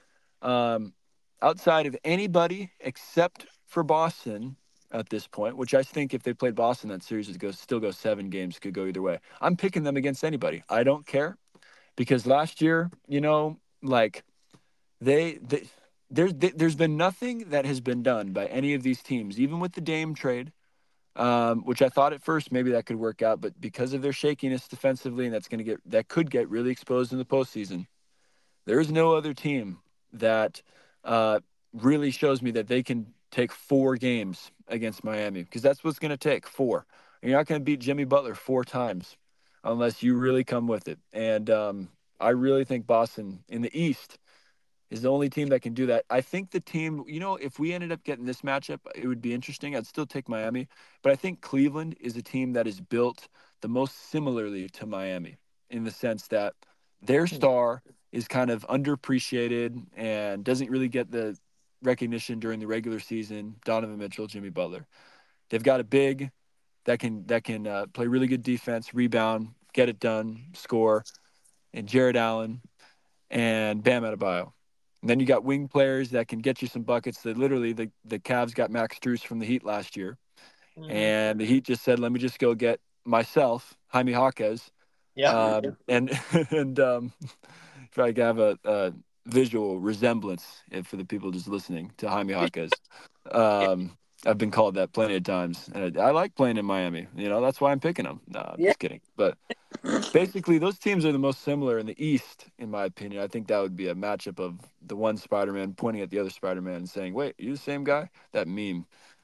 Outside of anybody except for Boston at this point, which I think if they played Boston, that series would still go 7 games, could go either way. I'm picking them against anybody. I don't care because last year, like they there's been nothing that has been done by any of these teams, even with the Dame trade, which I thought at first maybe that could work out, but because of their shakiness defensively, and that could get really exposed in the postseason. There is no other team that uh, really shows me that they can take 4 games against Miami because that's what's going to take 4. And you're not going to beat Jimmy Butler 4 times unless you really come with it. And I really think Boston in the East is the only team that can do that. I think the team, if we ended up getting this matchup, it would be interesting. I'd still take Miami, but I think Cleveland is a team that is built the most similarly to Miami in the sense that their star is kind of underappreciated and doesn't really get the recognition during the regular season. Donovan Mitchell, Jimmy Butler. They've got a big that can play really good defense, rebound, get it done, score, and Jared Allen and Bam Adebayo. And then you got wing players that can get you some buckets. That literally the Cavs got Max Strus from the Heat last year, and the Heat just said, "Let me just go get myself, Jaime Jaquez." Yeah. And and if I could have a visual resemblance for the people just listening to Jaime Jaquez. I've been called that plenty of times. And I like playing in Miami. That's why I'm picking them. No, I'm Yeah. just kidding. But basically, those teams are the most similar in the East, in my opinion. I think that would be a matchup of the one Spider-Man pointing at the other Spider-Man and saying, "Wait, you the same guy?" That meme.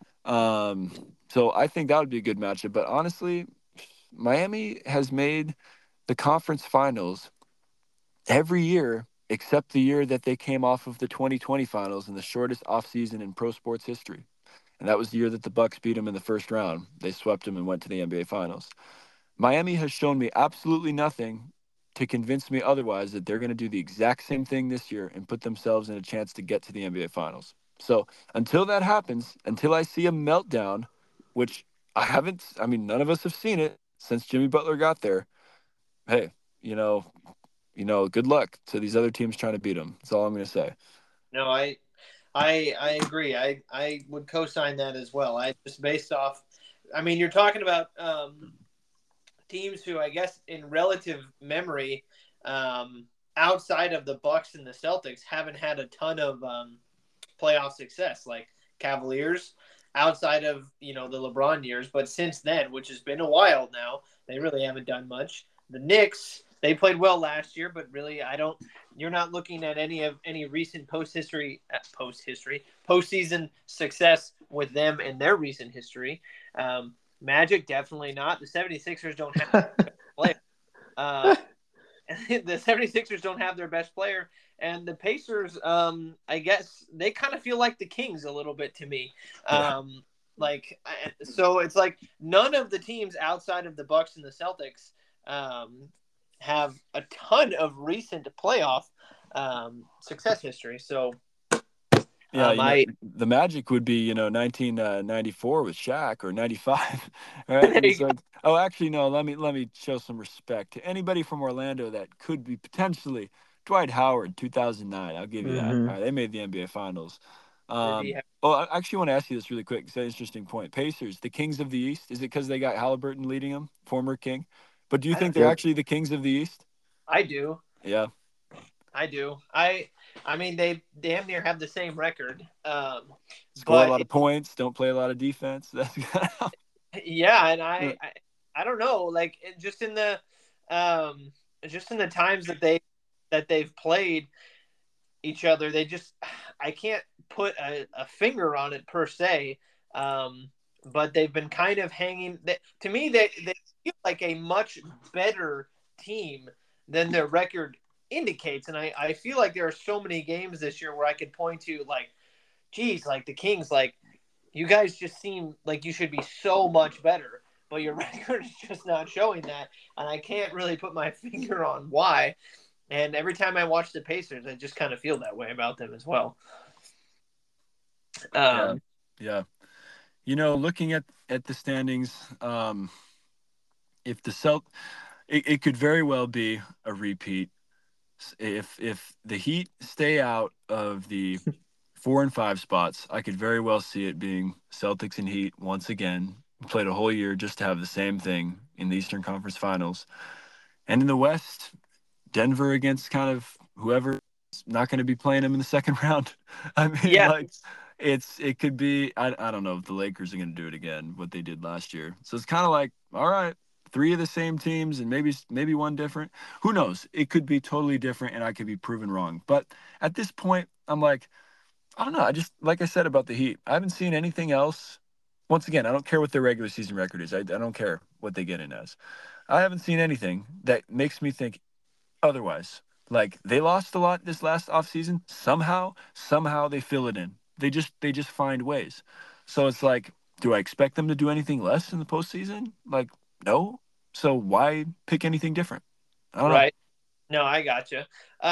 So I think that would be a good matchup. But honestly, Miami has made the conference finals every year except the year that they came off of the 2020 finals in the shortest offseason in pro sports history. and that was the year that the Bucks beat them in the first round. They swept them and went to the NBA Finals. Miami has shown me absolutely nothing to convince me otherwise that they're going to do the exact same thing this year and put themselves in a chance to get to the NBA Finals. So until that happens, until I see a meltdown, which I mean, none of us have seen it since Jimmy Butler got there. Hey, you know, good luck to these other teams trying to beat them. That's all I'm going to say. No, I agree. I would co-sign that as well. I just based off. I mean, you're talking about teams who, I guess, in relative memory, outside of the Bucks and the Celtics, haven't had a ton of playoff success. Like Cavaliers, outside of the LeBron years, but since then, which has been a while now, they really haven't done much. The Knicks, they played well last year, but really, you're not looking at any recent postseason success with them in their recent history. Magic, definitely not. The 76ers don't have their best player. The 76ers don't have their best player. And the Pacers, I guess, they kind of feel like the Kings a little bit to me. So it's like none of the teams outside of the Bucks and the Celtics have a ton of recent playoff success history. So yeah, the Magic would be 1994 with Shaq or 95, right? And it's like, oh, actually, no. Let me show some respect to anybody from Orlando that could be potentially Dwight Howard, 2009. I'll give you that. All right, they made the NBA Finals. I actually want to ask you this really quick. It's an interesting point. Pacers, the Kings of the East. Is it because they got Halliburton leading them, former King? But do you think they're actually the Kings of the East? I do. Yeah. I do. I mean, they damn near have the same record. Score a lot of points, don't play a lot of defense. That's yeah, and I don't know. Like just in the times that they've played each other, I can't put a finger on it per se. But they've been kind of hanging. To me, they feel like a much better team than their record indicates. And I feel like there are so many games this year where I could point to like, geez, like the Kings, like you guys just seem like you should be so much better, but your record is just not showing that. And I can't really put my finger on why. And every time I watch the Pacers, I just kind of feel that way about them as well. Yeah. Looking at the standings, if the it could very well be a repeat. If the Heat stay out of the 4 and 5 spots, I could very well see it being Celtics and Heat once again. Played a whole year just to have the same thing in the Eastern Conference Finals. And in the West, Denver against kind of whoever is not going to be playing them in the second round. I mean, it could be, I don't know if the Lakers are going to do it again, what they did last year. So it's kind of like, all right, 3 of the same teams and maybe one different. Who knows? It could be totally different and I could be proven wrong. But at this point, I'm like, I don't know. I just, like I said about the Heat, I haven't seen anything else. Once again, I don't care what their regular season record is. I don't care what they get in as. I haven't seen anything that makes me think otherwise. Like they lost a lot this last offseason. Somehow they fill it in. They just find ways. So it's like, do I expect them to do anything less in the postseason? Like, no. So why pick anything different? I don't know. No, I gotcha.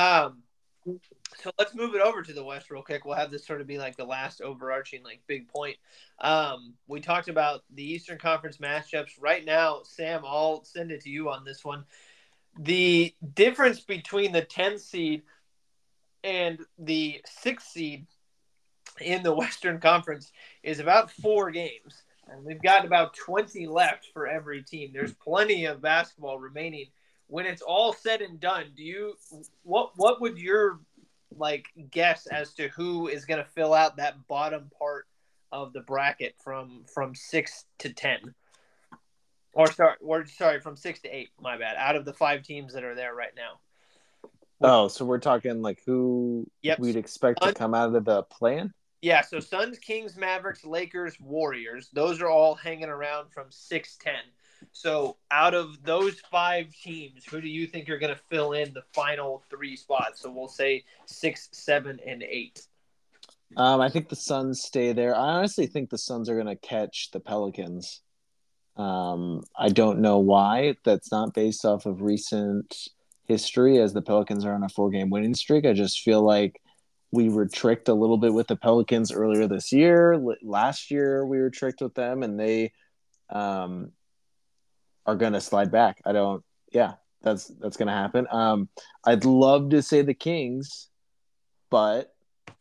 So let's move it over to the West real quick. We'll have this sort of be like the last overarching like big point. We talked about the Eastern Conference matchups. Right now, Sam, I'll send it to you on this one. The difference between the 10th seed and the 6th seed in the Western Conference is about 4 games. And we've got about 20 left for every team. There's plenty of basketball remaining. When it's all said and done, what would your like guess as to who is going to fill out that bottom part of the bracket from 6 to 10? Or sorry, from 6 to 8, my bad, out of the 5 teams that are there right now. Oh, so we're talking like who we'd expect to come out of the play-in? Yeah, so Suns, Kings, Mavericks, Lakers, Warriors, those are all hanging around from 6-10. So out of those 5 teams, who do you think are going to fill in the final 3 spots? So we'll say 6, 7, and 8. I think the Suns stay there. I honestly think the Suns are going to catch the Pelicans. I don't know why. That's not based off of recent history, as the Pelicans are on a 4-game winning streak. I just feel like we were tricked a little bit with the Pelicans earlier this year. Last year, we were tricked with them, and they um, are going to slide back. I don't. Yeah, that's going to happen. I'd love to say the Kings, but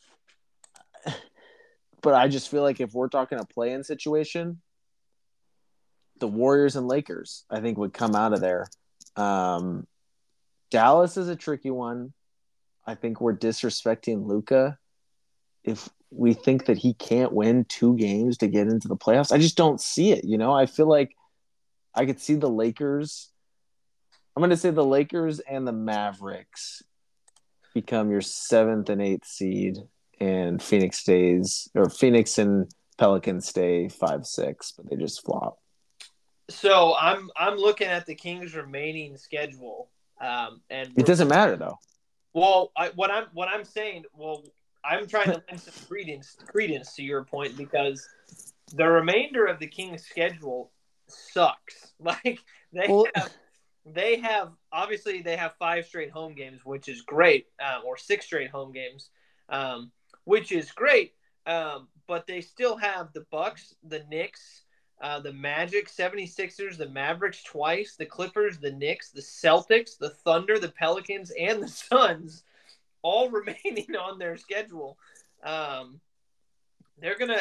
I just feel like if we're talking a play-in situation, the Warriors and Lakers, I think, would come out of there. Um, Dallas is a tricky one. I think we're disrespecting Luka if we think that he can't win 2 games to get into the playoffs. I just don't see it. I feel like I could see the Lakers. I'm going to say the Lakers and the Mavericks become your 7th and 8th seed, and Phoenix and Pelicans stay 5-6, but they just flop. So I'm looking at the Kings' remaining schedule, and it doesn't matter though. Well, what I'm saying, I'm trying to lend some credence to your point, because the remainder of the Kings' schedule sucks. Like they have obviously they have 5 straight home games, which is great, or 6 straight home games, which is great. But they still have the Bucks, the Knicks, the Magic, 76ers, the Mavericks twice, the Clippers, the Knicks, the Celtics, the Thunder, the Pelicans, and the Suns, all remaining on their schedule. They're gonna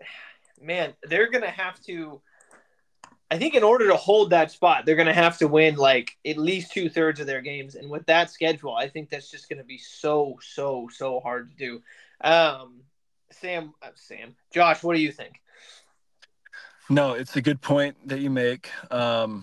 have to. I think in order to hold that spot, they're gonna have to win like at least 2/3 of their games, and with that schedule, I think that's just gonna be so hard to do. Josh, what do you think? No, it's a good point that you make. I'll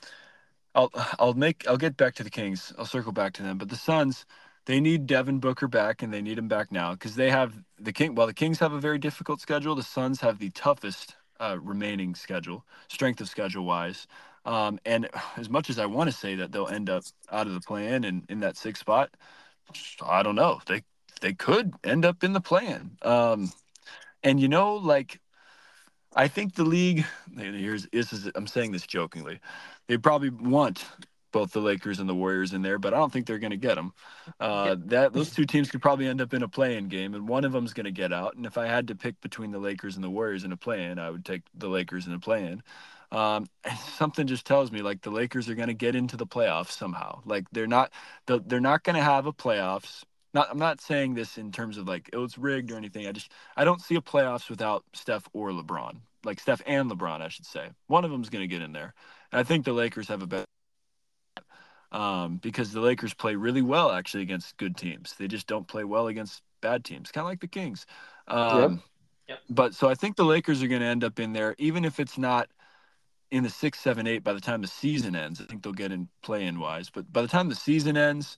get back to the Kings. I'll circle back to them, but the Suns, they need Devin Booker back, and they need him back now because they have the Kings have a very difficult schedule. The Suns have the toughest remaining schedule, strength of schedule wise. And as much as I want to say that they'll end up out of the play-in and in that 6th spot, I don't know. They could end up in the play-in. And like, I think the league, I'm saying this jokingly, they probably want both the Lakers and the Warriors in there, but I don't think they're going to get them. Those 2 teams could probably end up in a play-in game, and one of them's going to get out. And if I had to pick between the Lakers and the Warriors in a play-in, I would take the Lakers in a play-in. And something just tells me like the Lakers are going to get into the playoffs somehow. Like they're not going to have a playoffs. I'm not saying this in terms of like, oh, it's rigged or anything. I don't see a playoffs without Steph or LeBron. Like Steph and LeBron, I should say. One of them's going to get in there. And I think the Lakers have a better because the Lakers play really well actually against good teams. They just don't play well against bad teams, kind of like the Kings. Yep. But so I think the Lakers are going to end up in there, even if it's not in the 6, 7, 8 by the time the season ends. I think they'll get in play-in wise. But by the time the season ends,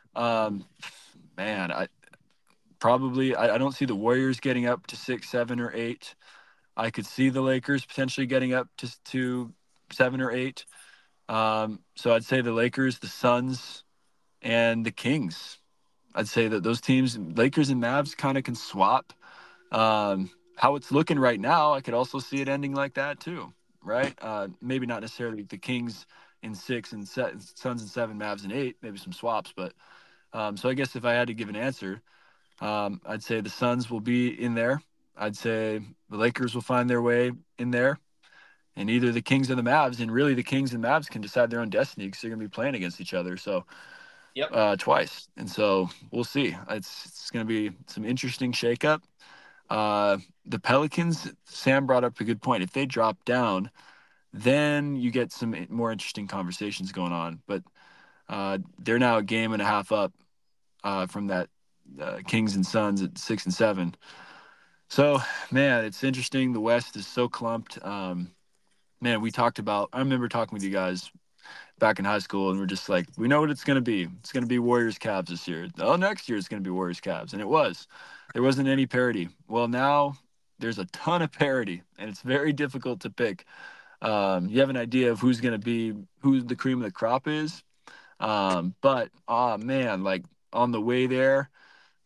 man, I don't see the Warriors getting up to 6, 7, or 8. I could see the Lakers potentially getting up to 7 or 8. So I'd say the Lakers, the Suns, and the Kings. I'd say that those teams, Lakers and Mavs, kind of can swap. How it's looking right now, I could also see it ending like that too, right? Maybe not necessarily the Kings in 6 and Suns in 7, Mavs in 8, maybe some swaps. But so I guess if I had to give an answer, I'd say the Suns will be in there. I'd say the Lakers will find their way in there. And either the Kings or the Mavs, and really the Kings and Mavs can decide their own destiny because they're going to be playing against each other. So, twice. And so we'll see. It's going to be some interesting shakeup. The Pelicans, Sam brought up a good point. If they drop down, then you get some more interesting conversations going on. But they're now a game and a half up from that Kings and Suns at 6 and 7. So, man, it's interesting. The West is so clumped. Man, I remember talking with you guys back in high school, and we're just like, we know what it's going to be. It's going to be Warriors Cavs this year. Oh, next year it's going to be Warriors Cavs. And it was. There wasn't any parity. Well, now there's a ton of parity, and it's very difficult to pick. You have an idea of who the cream of the crop is. But, man, like on the way there,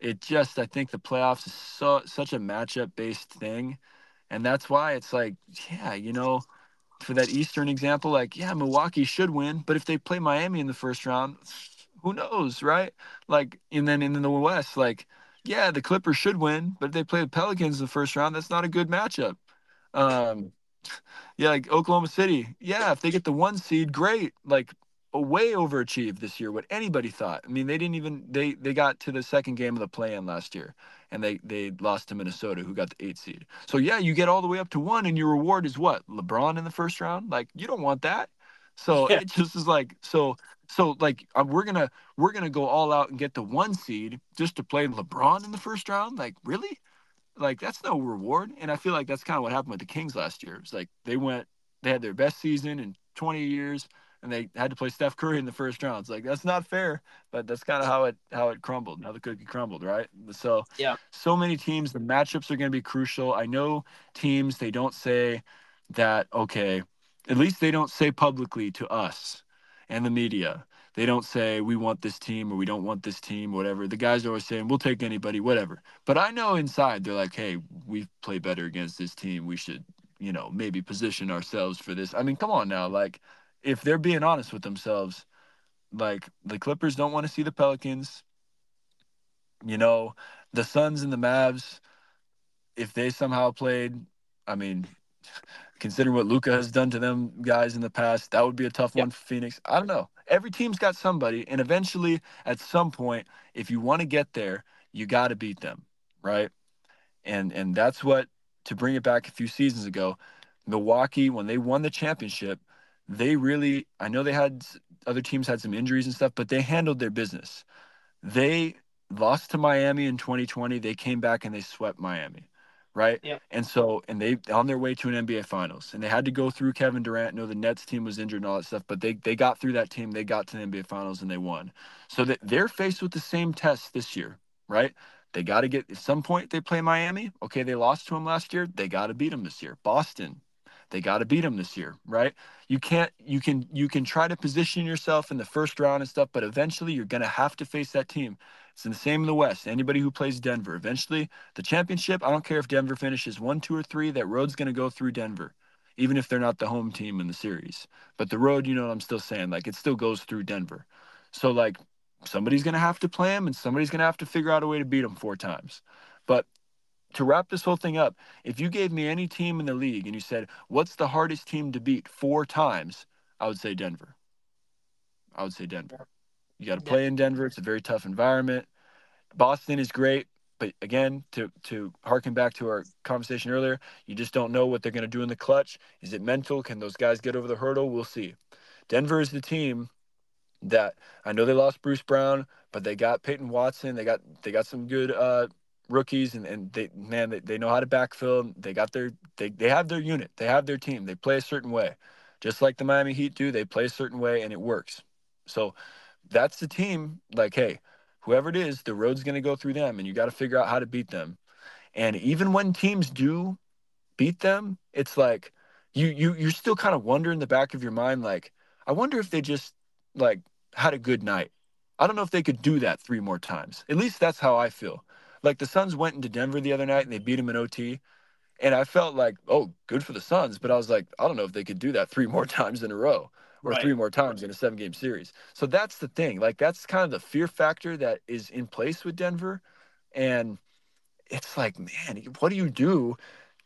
I think the playoffs is such a matchup based thing, and that's why it's like, yeah, for that Eastern example, like, yeah, Milwaukee should win, but if they play Miami in the first round, who knows, right? Like, and then in the West, like, yeah, the Clippers should win, but if they play the Pelicans in the first round, that's not a good matchup. Um, yeah, like Oklahoma City. Yeah, if they get the 1 seed, great. Like way overachieved this year. What anybody thought. I mean, they didn't even they got to the second game of the play-in last year, and they lost to Minnesota, who got the 8 seed. So yeah, you get all the way up to 1, and your reward is what? LeBron in the first round. Like you don't want that. So Yeah. it just is like like we're gonna go all out and get the 1 seed just to play LeBron in the first round. Like really? Like that's no reward. And I feel like that's kind of what happened with the Kings last year. It's like they had their best season in 20 years, and they had to play Steph Curry in the first round. It's like that's not fair, but that's kind of how it crumbled, how the cookie crumbled, right? Yeah. So many teams, the matchups are going to be crucial. I know teams they don't say that okay, at least they don't say publicly to us and the media. They don't say we want this team or we don't want this team, whatever. The guys are always saying we'll take anybody, whatever. But I know inside they're like, hey, we play better against this team. We should, maybe position ourselves for this. I mean, come on now. Like, if they're being honest with themselves, like the Clippers don't want to see the Pelicans, you know, the Suns and the Mavs, if they somehow played, I mean, considering what Luca has done to them guys in the past, that would be a tough Yeah. one for Phoenix. I don't know. Every team's got somebody, and eventually, at some point, if you want to get there, you got to beat them, right? And that's what, to bring it back a few seasons ago, Milwaukee, when they won the championship, they really, I know they had other teams had some injuries and stuff, but they handled their business. They lost to Miami in 2020. They came back and they swept Miami, right? Yeah. And they on their way to an NBA Finals, and they had to go through Kevin Durant. No, the Nets team was injured and all that stuff, but they got through that team. They got to the NBA Finals and they won. So that they're faced with the same test this year, right? They got to get at some point they play Miami. Okay, they lost to them last year. They got to beat them this year. Boston, they got to beat them this year, right? You can try to position yourself in the first round and stuff, but eventually you're gonna have to face that team. It's the same in the West. Anybody who plays Denver, eventually the championship, I don't care if Denver finishes 1, 2, or 3, that road's gonna go through Denver, even if they're not the home team in the series. But the road, you know what I'm still saying, like it still goes through Denver. So like somebody's gonna have to play them and somebody's gonna have to figure out a way to beat them 4 times. But to wrap this whole thing up, if you gave me any team in the league and you said, what's the hardest team to beat 4 times? I would say Denver. I would say Denver. You got to Yeah. play in Denver. It's a very tough environment. Boston is great, but again, to harken back to our conversation earlier, you just don't know what they're going to do in the clutch. Is it mental? Can those guys get over the hurdle? We'll see. Denver is the team that I know they lost Bruce Brown, but they got Peyton Watson. They got some good rookies, and they know how to backfill. They have their unit. They have their team. They play a certain way, just like the Miami Heat do. They play a certain way, and it works. So that's the team. Like, hey, whoever it is, the road's going to go through them, and you got to figure out how to beat them. And even when teams do beat them, it's like you're still kind of wonder in the back of your mind, like, I wonder if they just like had a good night. I don't know if they could do that 3 more times. At least that's how I feel. Like the Suns went into Denver the other night and they beat them in OT. And I felt like, oh, good for the Suns. But I was like, I don't know if they could do that 3 more times in a row or Right. 3 more times in a 7 game series. So that's the thing. Like that's kind of the fear factor that is in place with Denver. And it's like, man, what do you do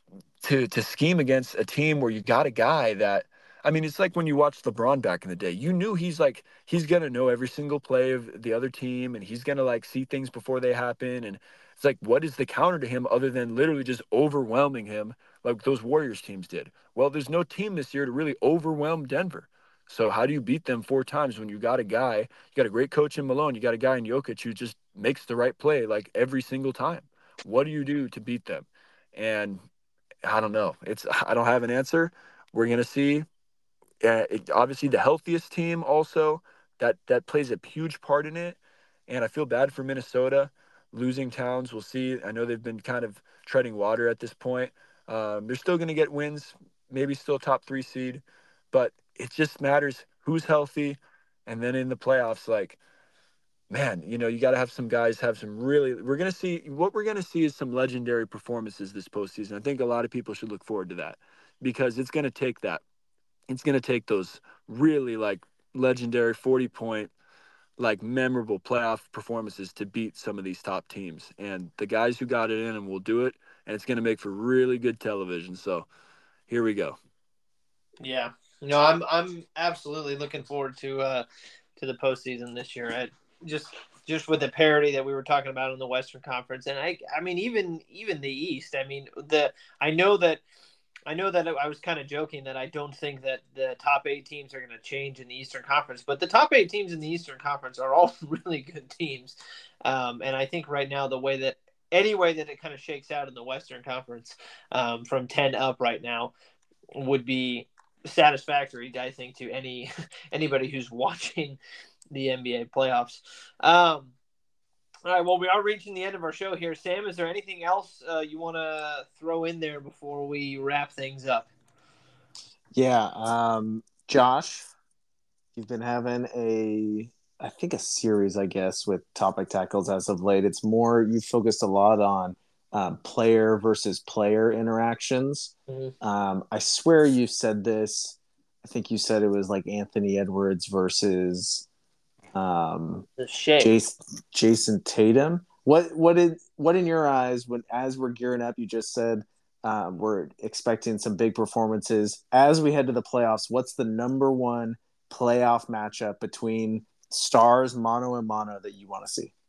to scheme against a team where you got a guy that, I mean, it's like when you watched LeBron back in the day. You knew he's gonna know every single play of the other team, and he's gonna like see things before they happen. And it's like, what is the counter to him other than literally just overwhelming him like those Warriors teams did? Well, there's no team this year to really overwhelm Denver. So how do you beat them 4 times when you got a guy, you got a great coach in Malone, you got a guy in Jokic who just makes the right play like every single time? What do you do to beat them? And I don't know. I don't have an answer. We're gonna see. Obviously, the healthiest team also that plays a huge part in it. And I feel bad for Minnesota losing Towns. We'll see. I know they've been kind of treading water at this point. They're still gonna get wins, maybe still top 3 seed, but it just matters who's healthy. And then in the playoffs, like man, you got to have some guys have some really. We're gonna see is some legendary performances this postseason. I think a lot of people should look forward to that because it's gonna take that. It's gonna take those really like legendary 40-point, like memorable playoff performances to beat some of these top teams. And the guys who got it in and will do it, and it's gonna make for really good television. So here we go. Yeah, no, I'm absolutely looking forward to the postseason this year. Just with the parity that we were talking about in the Western Conference, and I mean even the East. I mean I know that I was kind of joking that I don't think that the top 8 teams are going to change in the Eastern Conference, but the top 8 teams in the Eastern Conference are all really good teams. And I think right now, any way that it kind of shakes out in the Western Conference, from 10 up right now would be satisfactory, I think, to anybody who's watching the NBA playoffs. All right, well, we are reaching the end of our show here. Sam, is there anything else you want to throw in there before we wrap things up? Yeah, Josh, you've been having I think a series, I guess, with topic tackles as of late. It's more you focused a lot on player versus player interactions. Mm-hmm. I swear you said this. I think you said it was like Anthony Edwards versus Jason Tatum. What in your eyes, when as we're gearing up, you just said we're expecting some big performances as we head to the playoffs. What's the number one playoff matchup between stars, mano and mano, that you want to see?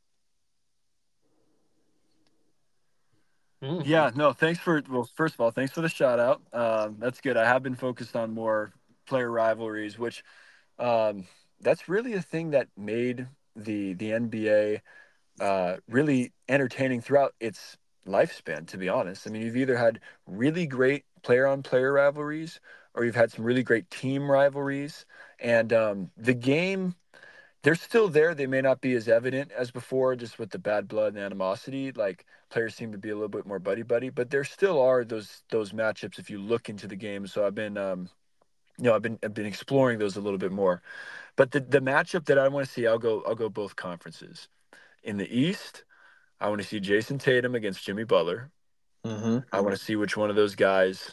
Yeah, no, first of all, thanks for the shout out. That's good. I have been focused on more player rivalries, which um, that's really a thing that made the NBA really entertaining throughout its lifespan, to be honest. I mean, you've either had really great player on player rivalries or you've had some really great team rivalries. And the game, they're still there. They may not be as evident as before, just with the bad blood and animosity. Like players seem to be a little bit more buddy buddy, but there still are those matchups if you look into the game. So I've been I've been exploring those a little bit more. But the matchup that I want to see, I'll go both conferences. In the East, I want to see Jason Tatum against Jimmy Butler. Mm-hmm. I want to see which one of those guys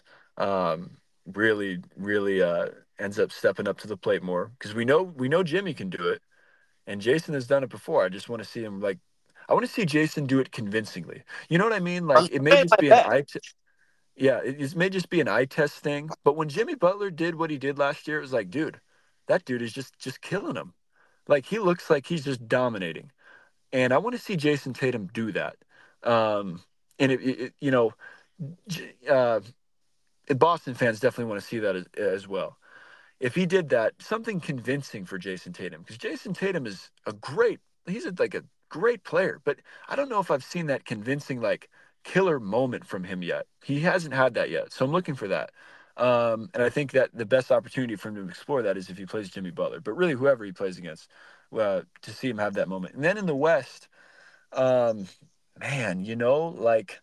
really ends up stepping up to the plate more because we know Jimmy can do it, and Jason has done it before. I just want to see him I want to see Jason do it convincingly. You know what I mean? Like it may just be an yeah, it may just be an eye test thing. But when Jimmy Butler did what he did last year, it was like, dude, that dude is just killing him. Like he looks like he's just dominating. And I want to see Jason Tatum do that. And uh, Boston fans definitely want to see that as well. If he did that, something convincing for Jason Tatum, because Jason Tatum is like a great player, but I don't know if I've seen that convincing like killer moment from him yet. He hasn't had that yet, so I'm looking for that. And I think that the best opportunity for him to explore that is if he plays Jimmy Butler, but really whoever he plays against, to see him have that moment. And then in the West, um, man, like,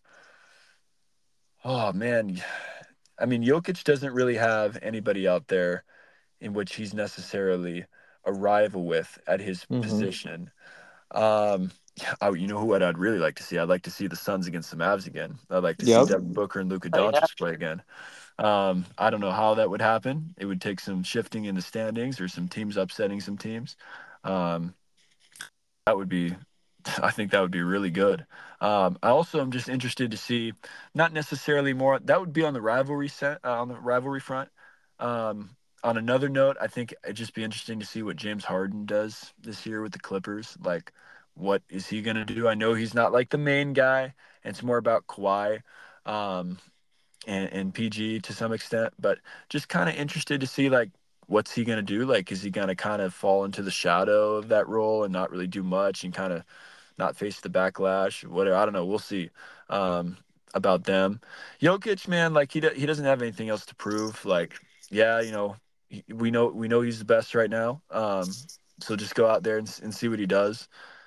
oh man, I mean, Jokic doesn't really have anybody out there in which he's necessarily a rival with at his Mm-hmm. position. You know what I'd really like to see? I'd like to see the Suns against the Mavs again. I'd like to see Yep. Devin Booker and Luka Oh, yeah. Doncic play again. I don't know how that would happen. It would take some shifting in the standings or some teams upsetting some teams. Um, that would be, I think that would be really good. I also am just interested to see, not necessarily more. That would be on the rivalry front. Um, on another note, I think it'd just be interesting to see what James Harden does this year with the Clippers. Like, what is he gonna do? I know he's not like the main guy. It's more about Kawhi. Um, and PG to some extent, but just kind of interested to see like what's he gonna do? Like, is he gonna kind of fall into the shadow of that role and not really do much and kind of not face the backlash? Whatever, I don't know. We'll see about them. Jokic, man, like he doesn't have anything else to prove. Like, yeah, we know he's the best right now. So just go out there and see what he does.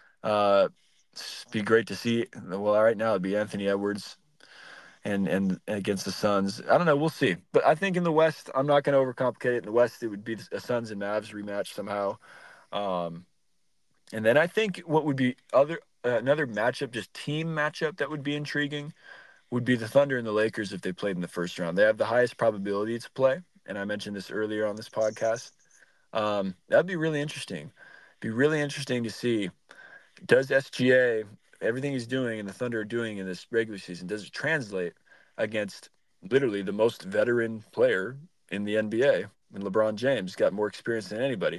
Be great to see. Well, right now it'd be Anthony Edwards and against the Suns. I don't know. We'll see. But I think in the West, I'm not going to overcomplicate it. In the West, it would be a Suns and Mavs rematch somehow. Um, And then I think what would be another matchup, just team matchup that would be intriguing, would be the Thunder and the Lakers if they played in the first round. They have the highest probability to play, and I mentioned this earlier on this podcast. That'd be really interesting. Be really interesting to see, does SGA, everything he's doing and the Thunder are doing in this regular season, does it translate against literally the most veteran player in the NBA, and LeBron James got more experience than anybody?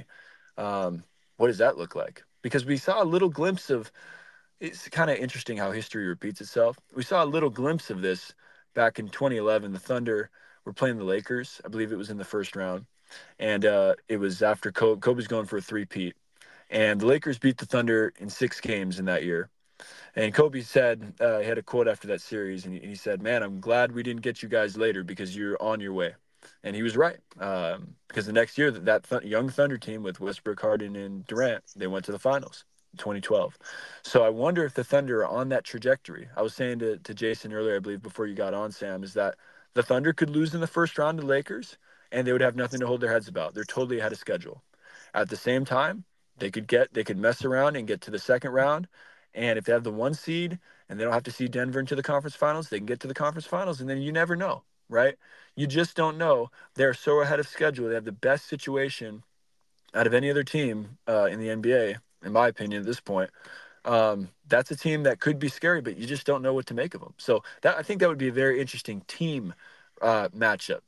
What does that look like? Because we saw a little glimpse of, it's kind of interesting how history repeats itself. We saw a little glimpse of this back in 2011. The Thunder were playing the Lakers. I believe it was in the first round. And it was after Kobe's going for a three-peat. And the Lakers beat the Thunder in 6 games in that year. And Kobe said, he had a quote after that series, and he said, "Man, I'm glad we didn't get you guys later because you're on your way." And he was right, because the next year, young Thunder team with Westbrook, Harden, and Durant, they went to the finals in 2012. So I wonder if the Thunder are on that trajectory. I was saying to Jason earlier, I believe, before you got on, Sam, is that the Thunder could lose in the first round to the Lakers, and they would have nothing to hold their heads about. They're totally ahead of schedule. At the same time, they could mess around and get to the second round, and if they have the 1 seed and they don't have to see Denver into the conference finals, they can get to the conference finals, and then you never know, right? You just don't know. They're so ahead of schedule. They have the best situation out of any other team in the NBA, in my opinion, at this point. That's a team that could be scary, but you just don't know what to make of them. So I think that would be a very interesting team matchup.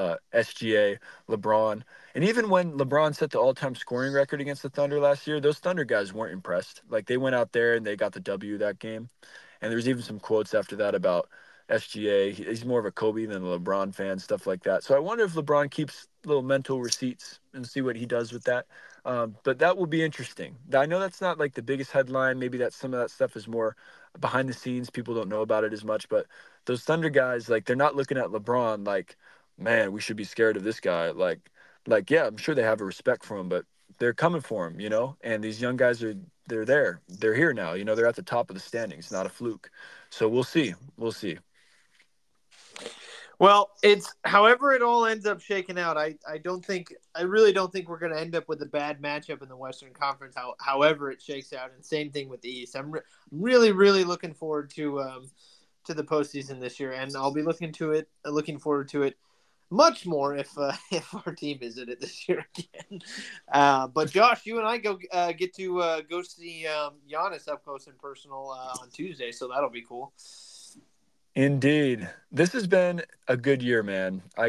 SGA, LeBron, and even when LeBron set the all-time scoring record against the Thunder last year, those Thunder guys weren't impressed. Like, they went out there and they got the W that game, and there was even some quotes after that about SGA. He's more of a Kobe than a LeBron fan, stuff like that. So I wonder if LeBron keeps little mental receipts and see what he does with that. But that will be interesting. I know that's not like the biggest headline. Maybe that some of that stuff is more behind the scenes. People don't know about it as much. But those Thunder guys, like, they're not looking at LeBron like, man, we should be scared of this guy. Yeah, I'm sure they have a respect for him, but they're coming for him, And these young guys they're there. They're here now. They're at the top of the standings. Not a fluke. So we'll see. We'll see. Well, it's however it all ends up shaking out. I really don't think we're going to end up with a bad matchup in the Western Conference. However it shakes out, and same thing with the East. I'm really looking forward to the postseason this year, and I'll be looking forward to it much more if our team is in it this year again. But Josh, you and I get to go see Giannis up close and personal on Tuesday, so that'll be cool. Indeed. This has been a good year, man. I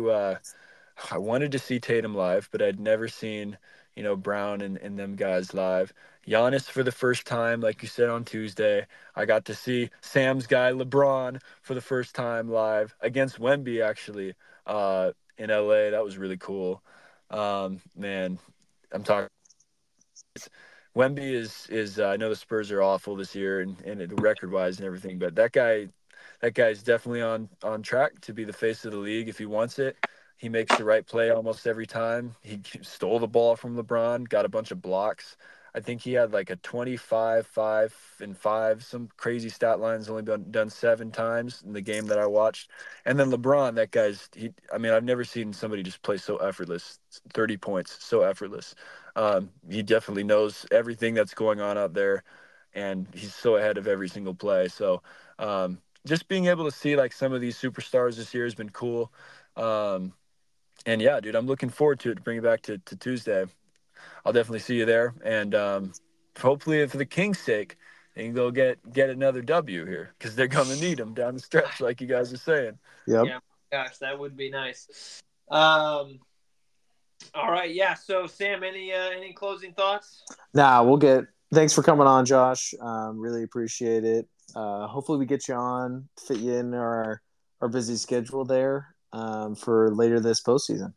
wanted to see Tatum live, but I'd never seen, Brown and them guys live. Giannis for the first time, like you said, on Tuesday. I got to see Sam's guy, LeBron, for the first time live against Wemby, actually, in LA. That was really cool. Man, I'm talking. Wemby is I know the Spurs are awful this year and record wise and everything, but that guy's definitely on track to be the face of the league if he wants it. He makes the right play almost every time. He stole the ball from LeBron, got a bunch of blocks. I think he had like a 25, 5, and 5, some crazy stat lines, only been done 7 times in the game that I watched. And then LeBron, that guy's, I've never seen somebody just play so effortless, 30 points, so effortless. He definitely knows everything that's going on out there, and he's so ahead of every single play. So, just being able to see like some of these superstars this year has been cool. And yeah, dude, I'm looking forward to it, to bring it back to Tuesday. I'll definitely see you there. And hopefully for the Kings' sake, they can go get another W here, because they're going to need them down the stretch, like you guys are saying. Yep. Yeah, gosh, that would be nice. All right, yeah. So, Sam, any closing thoughts? Thanks for coming on, Josh. Really appreciate it. Hopefully we get you on, fit you in our busy schedule there for later this postseason.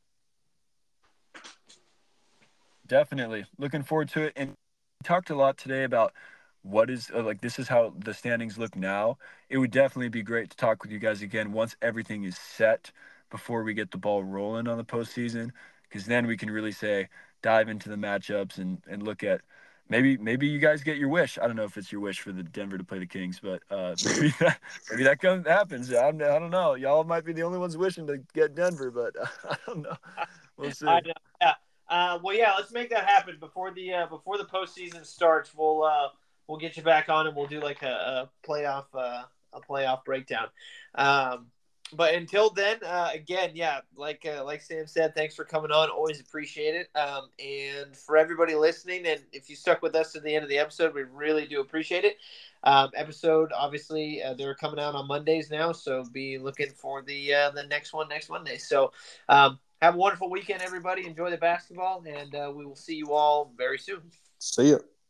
Definitely looking forward to it. And we talked a lot today about what is this is how the standings look now. It would definitely be great to talk with you guys again once everything is set, before we get the ball rolling on the postseason, because then we can really dive into the matchups and look at maybe you guys get your wish. I don't know if it's your wish for the Denver to play the Kings, but maybe that happens. I don't know. Y'all might be the only ones wishing to get Denver, but I don't know. We'll see. I know. Yeah. Well, yeah, let's make that happen before the postseason starts. We'll get you back on and we'll do like a playoff breakdown. But until then, again, yeah, like Sam said, thanks for coming on. Always appreciate it. And for everybody listening, and if you stuck with us to the end of the episode, we really do appreciate it. Episode, obviously, they're coming out on Mondays now, so be looking for the next one next Monday. So have a wonderful weekend, everybody. Enjoy the basketball, and we will see you all very soon. See ya.